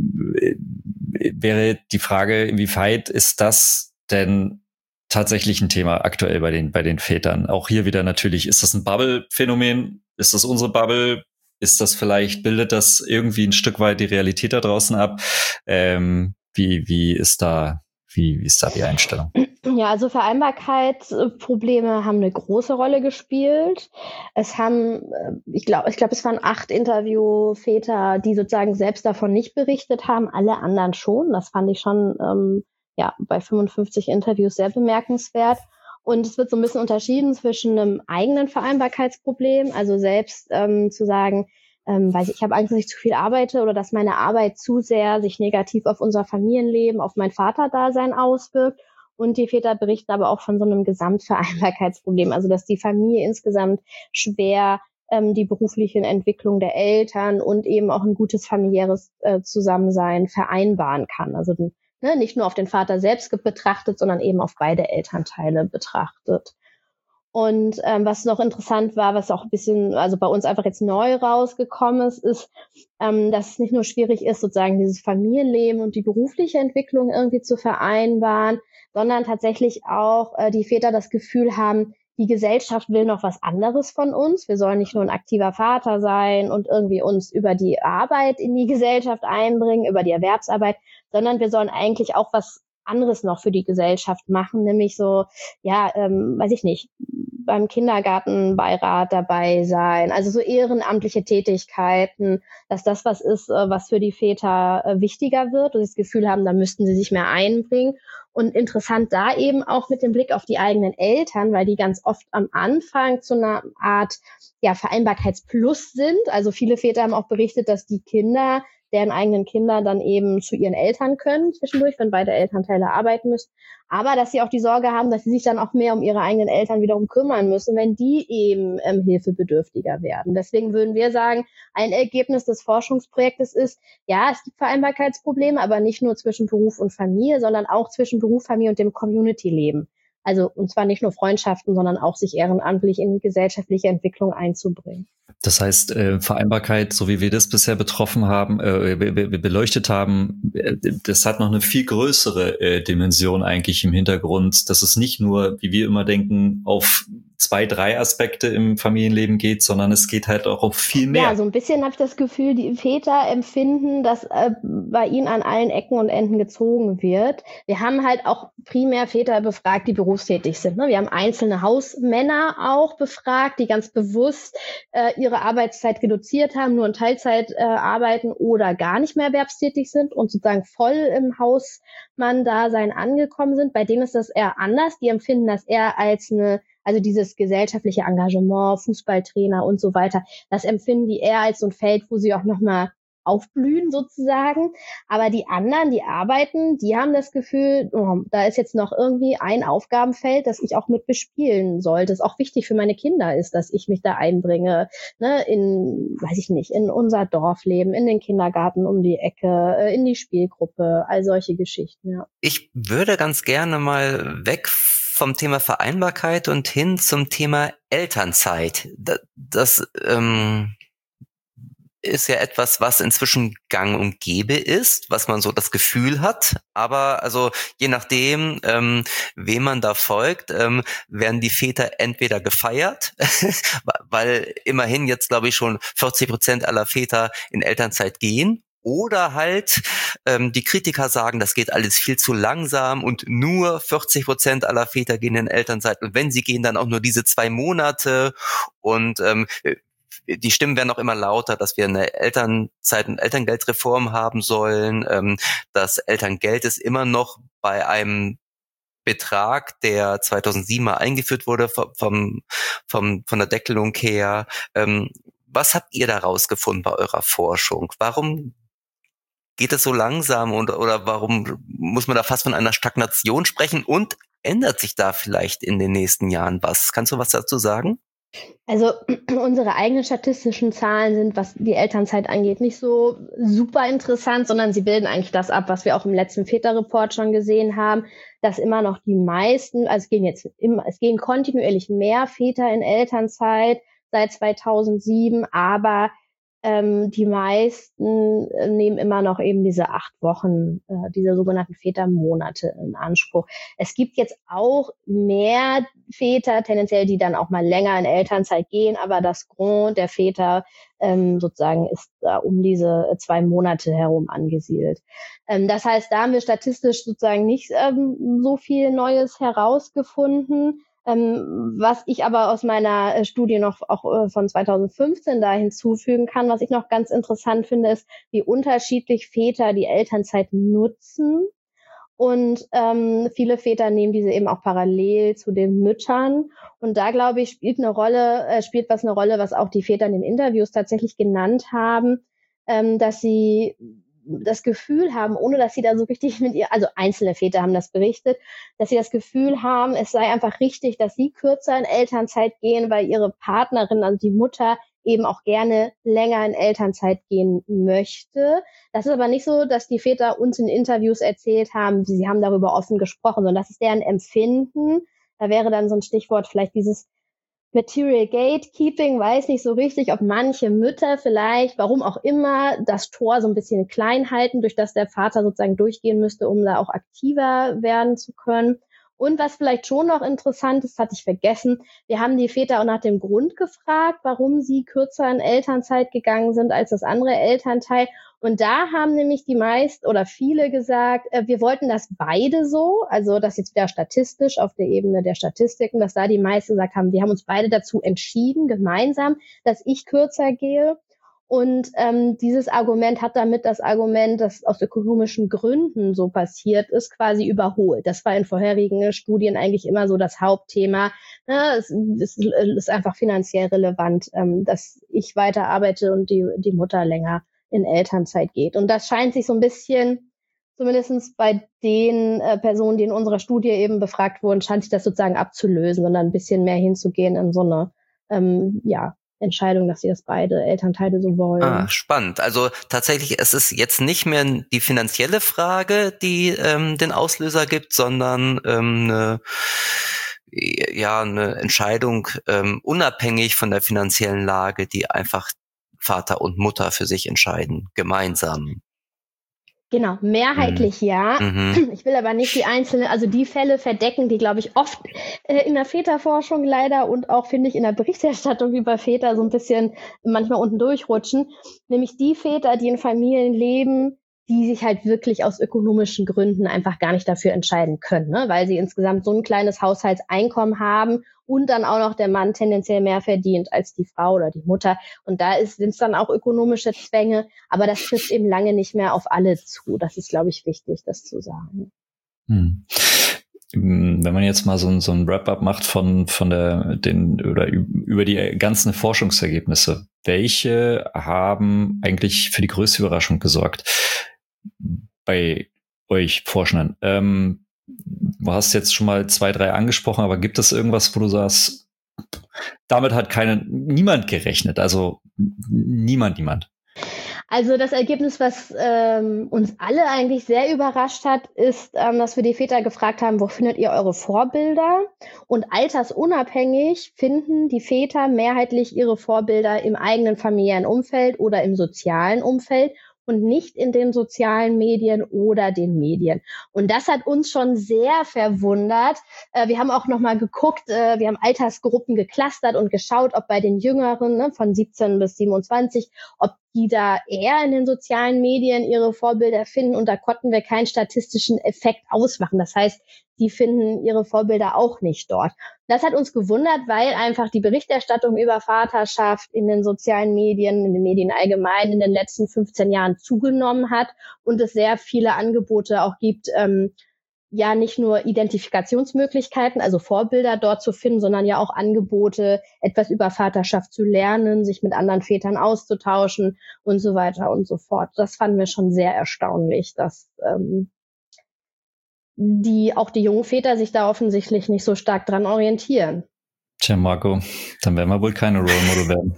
wäre die Frage, inwieweit ist das denn tatsächlich ein Thema aktuell bei den bei den Vätern? Auch hier wieder natürlich, ist das ein Bubble-Phänomen? Ist das unsere Bubble? Ist das vielleicht, bildet das irgendwie ein Stück weit die Realität da draußen ab? Ähm, wie, wie ist da, wie, wie ist da die Einstellung? Ja, also Vereinbarkeitsprobleme haben eine große Rolle gespielt. Es haben, ich glaube, ich glaube, es waren acht Interviewväter, die sozusagen selbst davon nicht berichtet haben, alle anderen schon. Das fand ich schon, ähm, ja, bei fünfundfünfzig Interviews sehr bemerkenswert. Und es wird so ein bisschen unterschieden zwischen einem eigenen Vereinbarkeitsproblem, also selbst ähm, zu sagen, ähm, weiß ich, ich habe Angst, dass ich zu viel arbeite oder dass meine Arbeit zu sehr sich negativ auf unser Familienleben, auf mein Vaterdasein auswirkt. Und die Väter berichten aber auch von so einem Gesamtvereinbarkeitsproblem, also dass die Familie insgesamt schwer ähm, die berufliche Entwicklung der Eltern und eben auch ein gutes familiäres äh, Zusammensein vereinbaren kann. Also Ne, nicht nur auf den Vater selbst betrachtet, sondern eben auf beide Elternteile betrachtet. Und ähm, was noch interessant war, was auch ein bisschen, also bei uns einfach jetzt neu rausgekommen ist, ist, ähm, dass es nicht nur schwierig ist, sozusagen dieses Familienleben und die berufliche Entwicklung irgendwie zu vereinbaren, sondern tatsächlich auch äh, die Väter das Gefühl haben, die Gesellschaft will noch was anderes von uns. Wir sollen nicht nur ein aktiver Vater sein und irgendwie uns über die Arbeit in die Gesellschaft einbringen, über die Erwerbsarbeit, sondern wir sollen eigentlich auch was anderes noch für die Gesellschaft machen, nämlich so, ja, ähm, weiß ich nicht, beim Kindergartenbeirat dabei sein, also so ehrenamtliche Tätigkeiten, dass das was ist, äh, was für die Väter äh, wichtiger wird und sie das Gefühl haben, da müssten sie sich mehr einbringen. Und interessant da eben auch mit dem Blick auf die eigenen Eltern, weil die ganz oft am Anfang zu einer Art ja Vereinbarkeitsplus sind. Also viele Väter haben auch berichtet, dass die Kinder, deren eigenen Kinder dann eben zu ihren Eltern können zwischendurch, wenn beide Elternteile arbeiten müssen. Aber dass sie auch die Sorge haben, dass sie sich dann auch mehr um ihre eigenen Eltern wiederum kümmern müssen, wenn die eben ähm, hilfebedürftiger werden. Deswegen würden wir sagen, ein Ergebnis des Forschungsprojektes ist, ja, es gibt Vereinbarkeitsprobleme, aber nicht nur zwischen Beruf und Familie, sondern auch zwischen Beruf, Familie und dem Community-Leben. Also, und zwar nicht nur Freundschaften, sondern auch sich ehrenamtlich in die gesellschaftliche Entwicklung einzubringen. Das heißt, äh, Vereinbarkeit, so wie wir das bisher betroffen haben, äh, be be beleuchtet haben, äh, das hat noch eine viel größere äh, Dimension eigentlich im Hintergrund, dass es nicht nur, wie wir immer denken, auf zwei, drei Aspekte im Familienleben geht, sondern es geht halt auch auf viel mehr. Ja, so ein bisschen habe ich das Gefühl, die Väter empfinden, dass äh, bei ihnen an allen Ecken und Enden gezogen wird. Wir haben halt auch primär Väter befragt, die berufstätig sind. Ne? Wir haben einzelne Hausmänner auch befragt, die ganz bewusst äh, ihre Arbeitszeit reduziert haben, nur in Teilzeit äh, arbeiten oder gar nicht mehr erwerbstätig sind und sozusagen voll im Hausmann-Dasein angekommen sind. Bei denen ist das eher anders. Die empfinden das eher als eine, also dieses gesellschaftliche Engagement, Fußballtrainer und so weiter, das empfinden die eher als so ein Feld, wo sie auch nochmal aufblühen sozusagen. Aber die anderen, die arbeiten, die haben das Gefühl, oh, da ist jetzt noch irgendwie ein Aufgabenfeld, das ich auch mit bespielen sollte. Das auch wichtig für meine Kinder ist, dass ich mich da einbringe, ne, in, weiß ich nicht, in unser Dorfleben, in den Kindergarten um die Ecke, in die Spielgruppe, all solche Geschichten, ja. Ich würde ganz gerne mal weg vom Thema Vereinbarkeit und hin zum Thema Elternzeit. Das, das ähm, ist ja etwas, was inzwischen gang und gäbe ist, was man so das Gefühl hat. Aber also je nachdem, ähm, wem man da folgt, ähm, werden die Väter entweder gefeiert, weil immerhin jetzt, glaube ich, schon vierzig Prozent aller Väter in Elternzeit gehen. Oder halt ähm, die Kritiker sagen, das geht alles viel zu langsam und nur vierzig Prozent aller Väter gehen in Elternzeit. Und wenn sie gehen, dann auch nur diese zwei Monate. Und ähm, die Stimmen werden auch immer lauter, dass wir eine Elternzeit- und Elterngeldreform haben sollen. Ähm, das Elterngeld ist immer noch bei einem Betrag, der zweitausendsieben mal eingeführt wurde vom, vom, von der Deckelung her. Ähm, was habt ihr da rausgefunden bei eurer Forschung? Warum geht es so langsam und oder warum muss man da fast von einer Stagnation sprechen und ändert sich da vielleicht in den nächsten Jahren was? Kannst du was dazu sagen? Also unsere eigenen statistischen Zahlen sind, was die Elternzeit angeht, nicht so super interessant, sondern sie bilden eigentlich das ab, was wir auch im letzten Väterreport schon gesehen haben, dass immer noch die meisten, also es gehen jetzt immer, es gehen kontinuierlich mehr Väter in Elternzeit seit zweitausendsieben, aber ähm, die meisten äh, nehmen immer noch eben diese acht Wochen, äh, diese sogenannten Vätermonate in Anspruch. Es gibt jetzt auch mehr Väter, tendenziell, die dann auch mal länger in Elternzeit gehen, aber das Gros der Väter ähm, sozusagen ist da um diese zwei Monate herum angesiedelt. Ähm, das heißt, da haben wir statistisch sozusagen nicht ähm, so viel Neues herausgefunden. Ähm, was ich aber aus meiner äh, Studie noch auch äh, von zweitausendfünfzehn da hinzufügen kann, was ich noch ganz interessant finde, ist, wie unterschiedlich Väter die Elternzeit nutzen. Und ähm, viele Väter nehmen diese eben auch parallel zu den Müttern. Und da, glaube ich, spielt eine Rolle, äh, spielt was eine Rolle, was auch die Väter in den Interviews tatsächlich genannt haben, ähm, dass sie das Gefühl haben, ohne dass sie da so richtig mit ihr, also einzelne Väter haben das berichtet, dass sie das Gefühl haben, es sei einfach richtig, dass sie kürzer in Elternzeit gehen, weil ihre Partnerin, also die Mutter, eben auch gerne länger in Elternzeit gehen möchte. Das ist aber nicht so, dass die Väter uns in Interviews erzählt haben, sie haben darüber offen gesprochen, sondern das ist deren Empfinden. Da wäre dann so ein Stichwort vielleicht dieses Material Gatekeeping, weiß nicht so richtig, ob manche Mütter vielleicht, warum auch immer, das Tor so ein bisschen klein halten, durch das der Vater sozusagen durchgehen müsste, um da auch aktiver werden zu können. Und was vielleicht schon noch interessant ist, hatte ich vergessen, wir haben die Väter auch nach dem Grund gefragt, warum sie kürzer in Elternzeit gegangen sind als das andere Elternteil. Und da haben nämlich die meisten oder viele gesagt, äh, wir wollten das beide so, also das jetzt wieder statistisch auf der Ebene der Statistiken, dass da die meisten gesagt haben, wir haben uns beide dazu entschieden, gemeinsam, dass ich kürzer gehe. Und ähm, dieses Argument hat damit das Argument, das aus ökonomischen Gründen so passiert ist, quasi überholt. Das war in vorherigen Studien eigentlich immer so das Hauptthema. Ne? Es, es ist einfach finanziell relevant, ähm, dass ich weiter arbeite und die, die Mutter länger in Elternzeit geht. Und das scheint sich so ein bisschen, zumindest bei den äh, Personen, die in unserer Studie eben befragt wurden, scheint sich das sozusagen abzulösen, sondern ein bisschen mehr hinzugehen in so eine, ähm, ja, Entscheidung, dass sie das beide Elternteile so wollen. Ah, spannend. Also tatsächlich, es ist jetzt nicht mehr die finanzielle Frage, die ähm, den Auslöser gibt, sondern ähm, eine, ja, eine Entscheidung ähm, unabhängig von der finanziellen Lage, die einfach Vater und Mutter für sich entscheiden, gemeinsam. Genau, mehrheitlich mhm. ja. Mhm. Ich will aber nicht die einzelnen, also die Fälle verdecken, die, glaube ich, oft äh, in der Väterforschung leider und auch, finde ich, in der Berichterstattung über Väter so ein bisschen manchmal unten durchrutschen. Nämlich die Väter, die in Familien leben, die sich halt wirklich aus ökonomischen Gründen einfach gar nicht dafür entscheiden können, ne? Weil sie insgesamt so ein kleines Haushaltseinkommen haben und dann auch noch der Mann tendenziell mehr verdient als die Frau oder die Mutter. Und da sind es dann auch ökonomische Zwänge, aber das trifft eben lange nicht mehr auf alle zu. Das ist, glaube ich, wichtig, das zu sagen. Hm. wenn man jetzt mal so ein, so ein Wrap-up macht von, von der, den, oder über die ganzen Forschungsergebnisse, welche haben eigentlich für die größte Überraschung gesorgt bei euch Forschenden? Ähm, du hast jetzt schon mal zwei, drei angesprochen, aber gibt es irgendwas, wo du sagst, damit hat keine, niemand gerechnet, also niemand, niemand? Also das Ergebnis, was ähm, uns alle eigentlich sehr überrascht hat, ist, ähm, dass wir die Väter gefragt haben, wo findet ihr eure Vorbilder? Und altersunabhängig finden die Väter mehrheitlich ihre Vorbilder im eigenen familiären Umfeld oder im sozialen Umfeld und nicht in den sozialen Medien oder den Medien. Und das hat uns schon sehr verwundert. Äh, wir haben auch nochmal geguckt, äh, wir haben Altersgruppen geclustert und geschaut, ob bei den Jüngeren, ne, von siebzehn bis siebenundzwanzig, ob die da eher in den sozialen Medien ihre Vorbilder finden. Und da konnten wir keinen statistischen Effekt ausmachen. Das heißt, die finden ihre Vorbilder auch nicht dort. Das hat uns gewundert, weil einfach die Berichterstattung über Vaterschaft in den sozialen Medien, in den Medien allgemein in den letzten fünfzehn Jahren zugenommen hat und es sehr viele Angebote auch gibt, ähm, ja nicht nur Identifikationsmöglichkeiten, also Vorbilder dort zu finden, sondern ja auch Angebote, etwas über Vaterschaft zu lernen, sich mit anderen Vätern auszutauschen und so weiter und so fort. Das fanden wir schon sehr erstaunlich, dass ähm, die auch die jungen Väter sich da offensichtlich nicht so stark dran orientieren. Tja, Marco, dann werden wir wohl keine Role Model werden.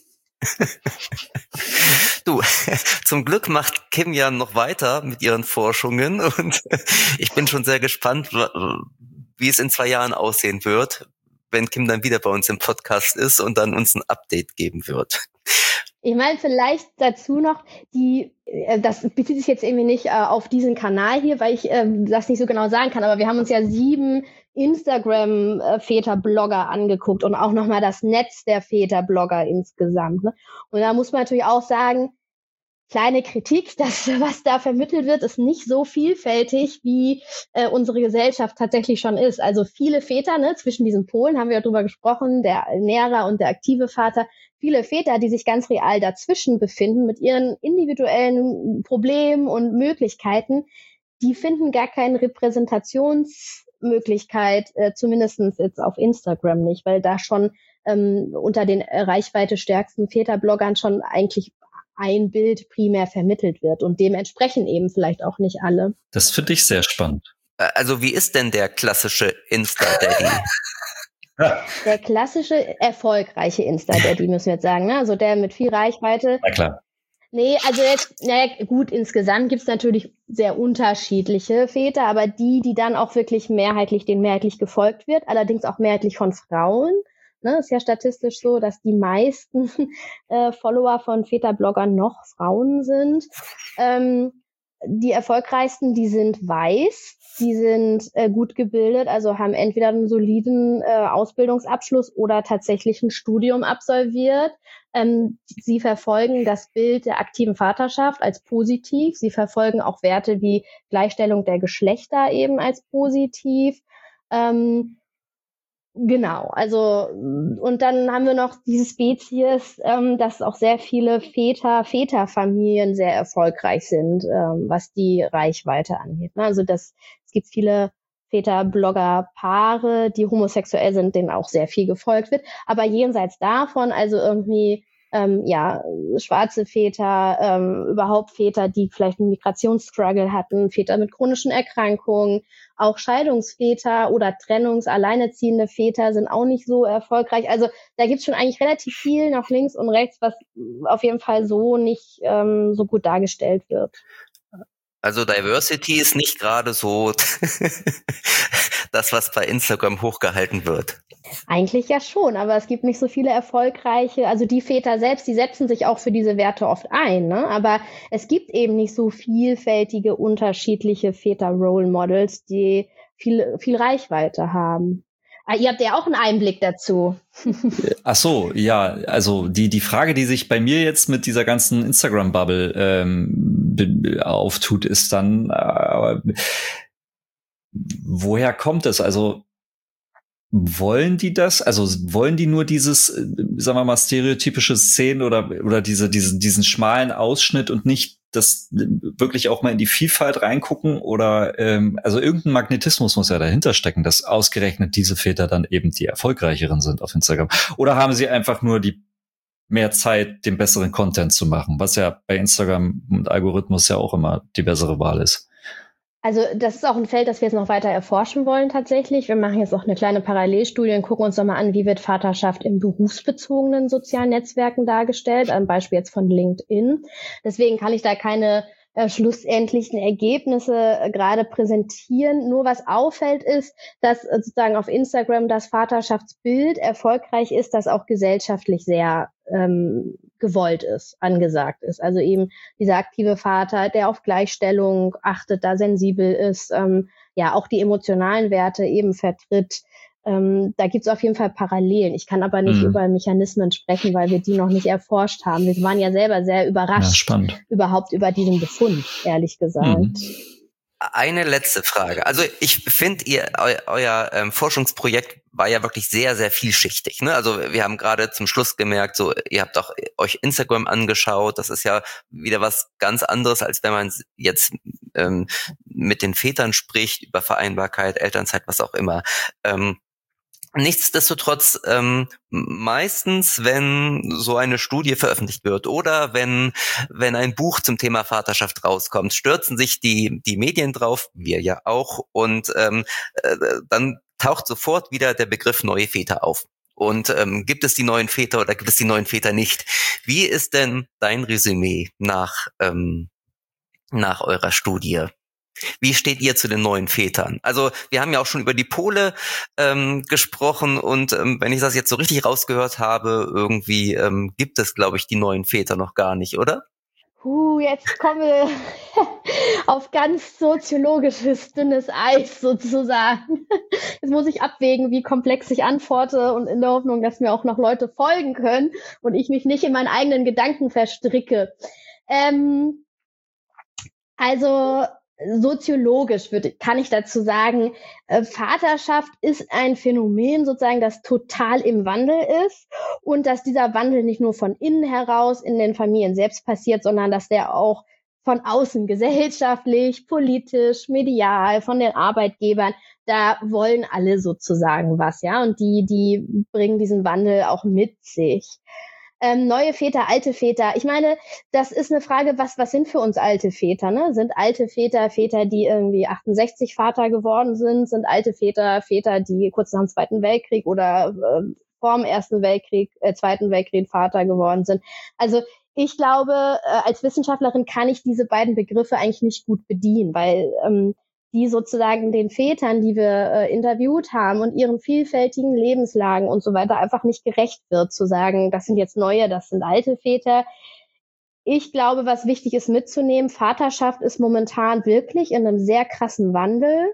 Du, zum Glück macht Kim ja noch weiter mit ihren Forschungen und ich bin schon sehr gespannt, wie es in zwei Jahren aussehen wird, wenn Kim dann wieder bei uns im Podcast ist und dann uns ein Update geben wird. Ich meine, vielleicht dazu noch, die, äh, das bezieht sich jetzt irgendwie nicht äh, auf diesen Kanal hier, weil ich äh, das nicht so genau sagen kann, aber wir haben uns ja sieben Instagram-Väter-Blogger angeguckt und auch nochmal das Netz der Väter-Blogger insgesamt. Ne? Und da muss man natürlich auch sagen, kleine Kritik, das, was da vermittelt wird, ist nicht so vielfältig, wie äh, unsere Gesellschaft tatsächlich schon ist. Also viele Väter, ne, zwischen diesen Polen haben wir ja drüber gesprochen, der nähere und der aktive Vater, viele Väter, die sich ganz real dazwischen befinden mit ihren individuellen Problemen und Möglichkeiten, die finden gar keine Repräsentationsmöglichkeit, äh, zumindest jetzt auf Instagram nicht, weil da schon ähm, unter den Reichweite stärksten Väterbloggern schon eigentlich ein Bild primär vermittelt wird und dementsprechend eben vielleicht auch nicht alle. Das finde ich sehr spannend. Also wie ist denn der klassische Insta-Daddy? Der klassische, erfolgreiche Insta-Daddy, müssen wir jetzt sagen, ne? Also der mit viel Reichweite. Na klar. Nee, also jetzt, naja, gut, insgesamt gibt's natürlich sehr unterschiedliche Väter, aber die, die dann auch wirklich mehrheitlich, denen mehrheitlich gefolgt wird, allerdings auch mehrheitlich von Frauen. Ne, ist ja statistisch so, dass die meisten äh, Follower von Väterbloggern noch Frauen sind. Ähm, die erfolgreichsten, die sind weiß, die sind äh, gut gebildet, also haben entweder einen soliden äh, Ausbildungsabschluss oder tatsächlich ein Studium absolviert. Ähm, sie verfolgen das Bild der aktiven Vaterschaft als positiv. Sie verfolgen auch Werte wie Gleichstellung der Geschlechter eben als positiv. Ähm, Genau, also und dann haben wir noch diese Spezies, ähm, dass auch sehr viele Väter, Väterfamilien sehr erfolgreich sind, ähm, was die Reichweite angeht. Ne? Also das, es gibt viele Väter-Blogger-Paare, die homosexuell sind, denen auch sehr viel gefolgt wird. Aber jenseits davon, also irgendwie ähm, ja schwarze Väter, ähm, überhaupt Väter, die vielleicht einen Migrationsstruggle hatten, Väter mit chronischen Erkrankungen, auch Scheidungsväter oder Trennungs-, alleinerziehende Väter sind auch nicht so erfolgreich. Also da gibt's schon eigentlich relativ viel nach links und rechts, was auf jeden Fall so nicht ähm, so gut dargestellt wird. Also Diversity ist nicht gerade so das, was bei Instagram hochgehalten wird. Eigentlich ja schon, aber es gibt nicht so viele erfolgreiche, also die Väter selbst, die setzen sich auch für diese Werte oft ein, ne? Aber es gibt eben nicht so vielfältige, unterschiedliche Väter-Role-Models, die viel, viel Reichweite haben. Ah, ihr habt ja auch einen Einblick dazu. Ach so, ja, also die die Frage, die sich bei mir jetzt mit dieser ganzen Instagram-Bubble ähm, be- auftut, ist dann, äh, woher kommt es? Also wollen die das? Also wollen die nur dieses, äh, sagen wir mal, stereotypische Szenen oder oder diese diesen diesen schmalen Ausschnitt und nicht das wirklich auch mal in die Vielfalt reingucken oder ähm, also irgendein Magnetismus muss ja dahinter stecken, dass ausgerechnet diese Väter dann eben die erfolgreicheren sind auf Instagram. Oder haben sie einfach nur die mehr Zeit, den besseren Content zu machen, was ja bei Instagram und Algorithmus ja auch immer die bessere Wahl ist. Also das ist auch ein Feld, das wir jetzt noch weiter erforschen wollen tatsächlich. Wir machen jetzt auch eine kleine Parallelstudie und gucken uns nochmal an, wie wird Vaterschaft in berufsbezogenen sozialen Netzwerken dargestellt, am Beispiel jetzt von LinkedIn. Deswegen kann ich da keine äh, schlussendlichen Ergebnisse äh, gerade präsentieren. Nur was auffällt ist, dass äh, sozusagen auf Instagram das Vaterschaftsbild erfolgreich ist, das auch gesellschaftlich sehr ähm, gewollt ist, angesagt ist. Also eben dieser aktive Vater, der auf Gleichstellung achtet, da sensibel ist, ähm, ja auch die emotionalen Werte eben vertritt. Ähm, da gibt es auf jeden Fall Parallelen. Ich kann aber nicht mhm. über Mechanismen sprechen, weil wir die noch nicht erforscht haben. Wir waren ja selber sehr überrascht ja, überhaupt über diesen Befund, ehrlich gesagt. Mhm. Eine letzte Frage. Also ich finde, ihr eu, euer ähm, Forschungsprojekt war ja wirklich sehr, sehr vielschichtig. Ne? Also wir haben gerade zum Schluss gemerkt, so ihr habt auch euch Instagram angeschaut. Das ist ja wieder was ganz anderes, als wenn man jetzt ähm, mit den Vätern spricht über Vereinbarkeit, Elternzeit, was auch immer. Ähm, Nichtsdestotrotz, ähm, meistens, wenn so eine Studie veröffentlicht wird oder wenn wenn ein Buch zum Thema Vaterschaft rauskommt, stürzen sich die die Medien drauf, wir ja auch, und ähm, äh, dann taucht sofort wieder der Begriff neue Väter auf. Und ähm, gibt es die neuen Väter oder gibt es die neuen Väter nicht? Wie ist denn dein Resümee nach ähm, nach eurer Studie? Wie steht ihr zu den neuen Vätern? Also wir haben ja auch schon über die Pole ähm, gesprochen und ähm, wenn ich das jetzt so richtig rausgehört habe, irgendwie ähm, gibt es, glaube ich, die neuen Väter noch gar nicht, oder? Huh, jetzt kommen wir auf ganz soziologisches, dünnes Eis sozusagen. Jetzt muss ich abwägen, wie komplex ich antworte und in der Hoffnung, dass mir auch noch Leute folgen können und ich mich nicht in meinen eigenen Gedanken verstricke. Ähm, also soziologisch würde, kann ich dazu sagen, äh, Vaterschaft ist ein Phänomen sozusagen, das total im Wandel ist und dass dieser Wandel nicht nur von innen heraus in den Familien selbst passiert, sondern dass der auch von außen gesellschaftlich, politisch, medial, von den Arbeitgebern, da wollen alle sozusagen was, ja, und die, die bringen diesen Wandel auch mit sich. Ähm, neue Väter, alte Väter. Ich meine, das ist eine Frage, was was sind für uns alte Väter? Ne? Sind alte Väter Väter, die irgendwie achtundsechzig Vater geworden sind? Sind alte Väter Väter, die kurz nach dem Zweiten Weltkrieg oder äh, vor dem Ersten Weltkrieg, äh, Zweiten Weltkrieg Vater geworden sind? Also ich glaube, äh, als Wissenschaftlerin kann ich diese beiden Begriffe eigentlich nicht gut bedienen, weil ähm, die sozusagen den Vätern, die wir äh, interviewt haben und ihren vielfältigen Lebenslagen und so weiter einfach nicht gerecht wird, zu sagen, das sind jetzt neue, das sind alte Väter. Ich glaube, was wichtig ist mitzunehmen, Vaterschaft ist momentan wirklich in einem sehr krassen Wandel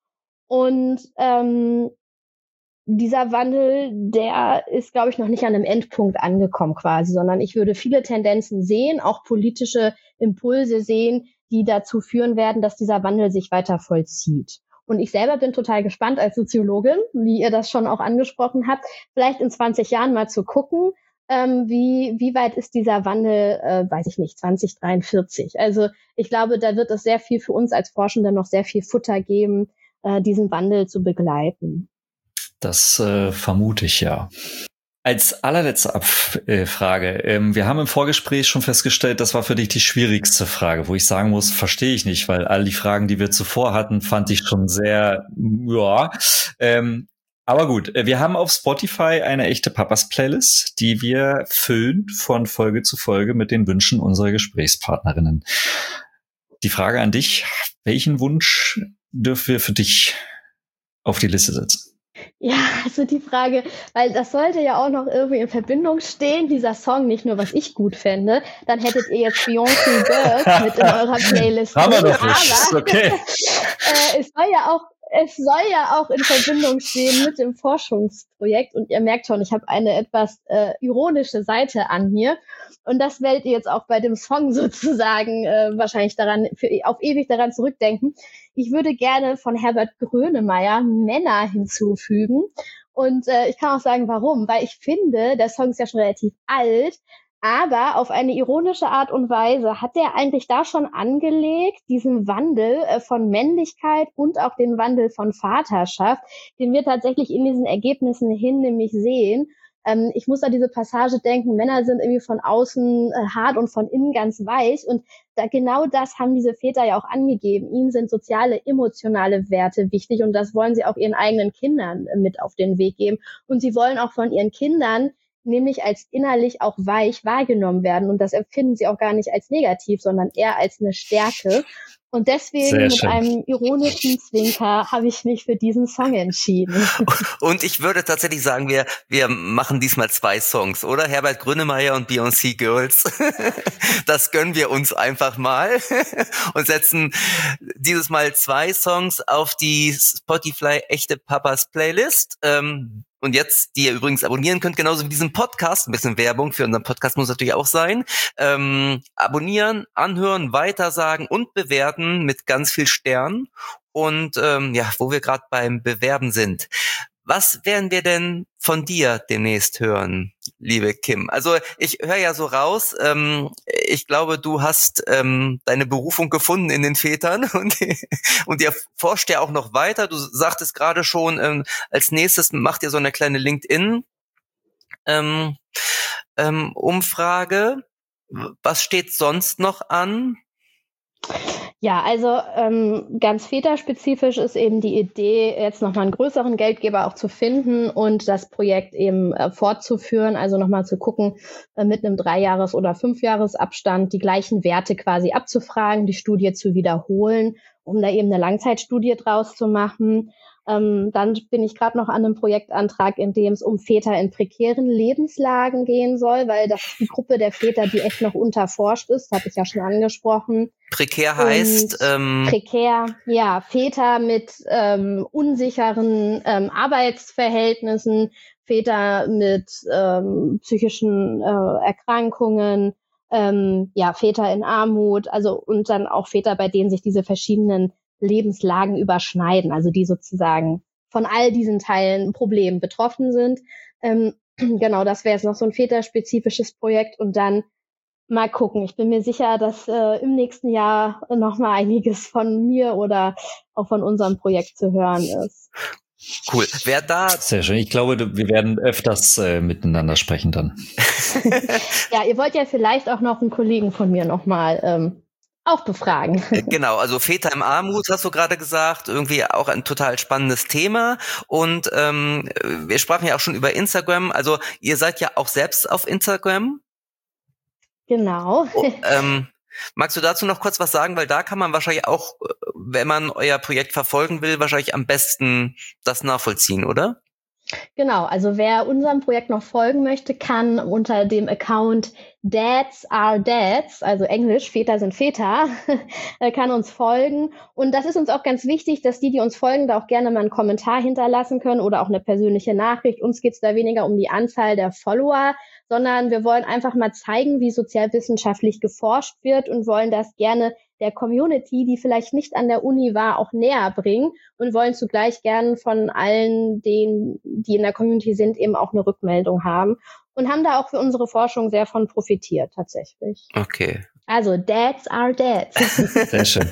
und ähm, dieser Wandel, der ist, glaube ich, noch nicht an einem Endpunkt angekommen quasi, sondern ich würde viele Tendenzen sehen, auch politische Impulse sehen, die dazu führen werden, dass dieser Wandel sich weiter vollzieht. Und ich selber bin total gespannt als Soziologin, wie ihr das schon auch angesprochen habt, vielleicht in zwanzig Jahren mal zu gucken, ähm, wie wie weit ist dieser Wandel, äh, weiß ich nicht, zwanzig dreiundvierzig. Also ich glaube, da wird es sehr viel für uns als Forschende noch sehr viel Futter geben, äh, diesen Wandel zu begleiten. Das äh, vermute ich ja. Als allerletzte Abfrage, ähm, wir haben im Vorgespräch schon festgestellt, das war für dich die schwierigste Frage, wo ich sagen muss, verstehe ich nicht, weil all die Fragen, die wir zuvor hatten, fand ich schon sehr, ja, ähm, aber gut, wir haben auf Spotify eine echte Papas-Playlist, die wir füllen von Folge zu Folge mit den Wünschen unserer Gesprächspartnerinnen. Die Frage an dich, welchen Wunsch dürfen wir für dich auf die Liste setzen? Ja, also die Frage, weil das sollte ja auch noch irgendwie in Verbindung stehen, dieser Song, nicht nur was ich gut fände, dann hättet ihr jetzt Beyoncé Girls mit in eurer Playlist. Haben wir doch nicht, okay. äh, es soll ja auch Es soll ja auch in Verbindung stehen mit dem Forschungsprojekt und ihr merkt schon, ich habe eine etwas äh, ironische Seite an mir und das werdet ihr jetzt auch bei dem Song sozusagen äh, wahrscheinlich daran für, auf ewig daran zurückdenken. Ich würde gerne von Herbert Grönemeyer Männer hinzufügen und äh, ich kann auch sagen, warum, weil ich finde, der Song ist ja schon relativ alt, Aber auf eine ironische Art und Weise hat er eigentlich da schon angelegt, diesen Wandel äh, von Männlichkeit und auch den Wandel von Vaterschaft, den wir tatsächlich in diesen Ergebnissen hin nämlich sehen. Ähm, ich muss an diese Passage denken, Männer sind irgendwie von außen äh, hart und von innen ganz weich. Und da genau das haben diese Väter ja auch angegeben. Ihnen sind soziale, emotionale Werte wichtig und das wollen sie auch ihren eigenen Kindern äh, mit auf den Weg geben. Und sie wollen auch von ihren Kindern nämlich als innerlich auch weich wahrgenommen werden. Und das empfinden sie auch gar nicht als negativ, sondern eher als eine Stärke. Und deswegen mit einem ironischen Zwinker habe ich mich für diesen Song entschieden. Und ich würde tatsächlich sagen, wir wir machen diesmal zwei Songs, oder? Herbert Grönemeyer und Beyoncé Girls. Das gönnen wir uns einfach mal und setzen dieses Mal zwei Songs auf die Spotify Echte Papas Playlist. Ähm, Und jetzt, die ihr übrigens abonnieren könnt, genauso wie diesen Podcast. Ein bisschen Werbung für unseren Podcast muss natürlich auch sein. Ähm, abonnieren, anhören, weitersagen und bewerten mit ganz viel Sternen. Und ähm, ja, wo wir gerade beim Bewerben sind. Was werden wir denn von dir demnächst hören, liebe Kim? Also ich höre ja so raus, ähm, ich glaube, du hast ähm, deine Berufung gefunden in den Vätern und, und ihr forscht ja auch noch weiter. Du sagtest gerade schon, ähm, als nächstes macht ihr so eine kleine LinkedIn ähm, ähm, Umfrage. Was steht sonst noch an? Ja, also ähm, ganz väterspezifisch ist eben die Idee, jetzt nochmal einen größeren Geldgeber auch zu finden und das Projekt eben äh, fortzuführen, also nochmal zu gucken, äh, mit einem Dreijahres- oder Fünfjahresabstand die gleichen Werte quasi abzufragen, die Studie zu wiederholen, um da eben eine Langzeitstudie draus zu machen. Ähm, dann bin ich gerade noch an einem Projektantrag, in dem es um Väter in prekären Lebenslagen gehen soll, weil das ist die Gruppe der Väter, die echt noch unterforscht ist, habe ich ja schon angesprochen. Prekär heißt? Ähm prekär, ja, Väter mit ähm, unsicheren ähm, Arbeitsverhältnissen, Väter mit ähm, psychischen äh, Erkrankungen, ähm, ja, Väter in Armut, also und dann auch Väter, bei denen sich diese verschiedenen Lebenslagen überschneiden, also die sozusagen von all diesen Teilen Problemen betroffen sind. Ähm, genau, das wäre jetzt noch so ein väterspezifisches Projekt und dann mal gucken. Ich bin mir sicher, dass äh, im nächsten Jahr noch mal einiges von mir oder auch von unserem Projekt zu hören ist. Cool. Wer da? Sehr schön. Ich glaube, wir werden öfters äh, miteinander sprechen dann. Ja, ihr wollt ja vielleicht auch noch einen Kollegen von mir noch mal ähm, auch befragen. Genau, also Väter im Armut, hast du gerade gesagt, irgendwie auch ein total spannendes Thema. Und ähm, wir sprachen ja auch schon über Instagram. Also ihr seid ja auch selbst auf Instagram. Genau. Oh, ähm, magst du dazu noch kurz was sagen? Weil da kann man wahrscheinlich auch, wenn man euer Projekt verfolgen will, wahrscheinlich am besten das nachvollziehen, oder? Genau, also wer unserem Projekt noch folgen möchte, kann unter dem Account Dads are Dads, also Englisch, Väter sind Väter, kann uns folgen. Und das ist uns auch ganz wichtig, dass die, die uns folgen, da auch gerne mal einen Kommentar hinterlassen können oder auch eine persönliche Nachricht. Uns geht es da weniger um die Anzahl der Follower, sondern wir wollen einfach mal zeigen, wie sozialwissenschaftlich geforscht wird und wollen das gerne der Community, die vielleicht nicht an der Uni war, auch näher bringen und wollen zugleich gern von allen denen, die in der Community sind, eben auch eine Rückmeldung haben und haben da auch für unsere Forschung sehr von profitiert, tatsächlich. Okay. Also, Dads are Dads. Sehr schön.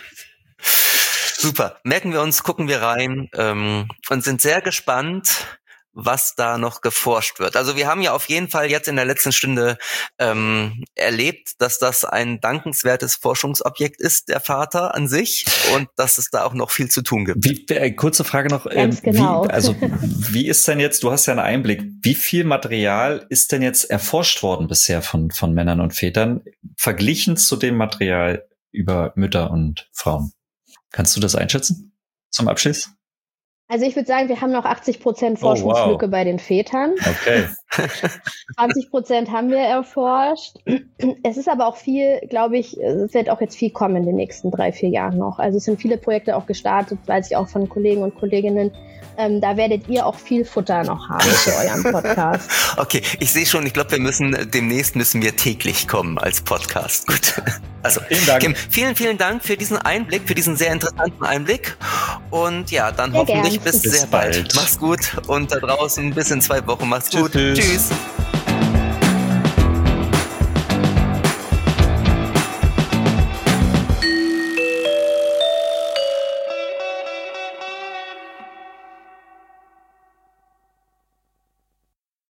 Super. Merken wir uns, gucken wir rein ähm, und sind sehr gespannt, was da noch geforscht wird. Also wir haben ja auf jeden Fall jetzt in der letzten Stunde ähm, erlebt, dass das ein dankenswertes Forschungsobjekt ist, der Vater an sich, und dass es da auch noch viel zu tun gibt. Wie, äh, kurze Frage noch. Ganz ähm, genau. Wie, also wie ist denn jetzt, du hast ja einen Einblick, wie viel Material ist denn jetzt erforscht worden bisher von, von Männern und Vätern, verglichen zu dem Material über Mütter und Frauen? Kannst du das einschätzen zum Abschluss? Also ich würde sagen, wir haben noch achtzig Prozent Forschungslücke oh, wow. bei den Vätern. Okay. zwanzig Prozent haben wir erforscht. Es ist aber auch viel, glaube ich, es wird auch jetzt viel kommen in den nächsten drei, vier Jahren noch. Also es sind viele Projekte auch gestartet, weiß ich auch von Kollegen und Kolleginnen. Ähm, da werdet ihr auch viel Futter noch haben für euren Podcast. Okay, ich sehe schon, ich glaube, wir müssen, demnächst müssen wir täglich kommen als Podcast. Gut. Also, vielen Dank. Kim, vielen, vielen Dank für diesen Einblick, für diesen sehr interessanten Einblick. Und ja, dann sehr hoffentlich gern. bis, bis sehr bald. bald. Mach's gut und da draußen bis in zwei Wochen. Mach's gut. Tschüss. Tschüss.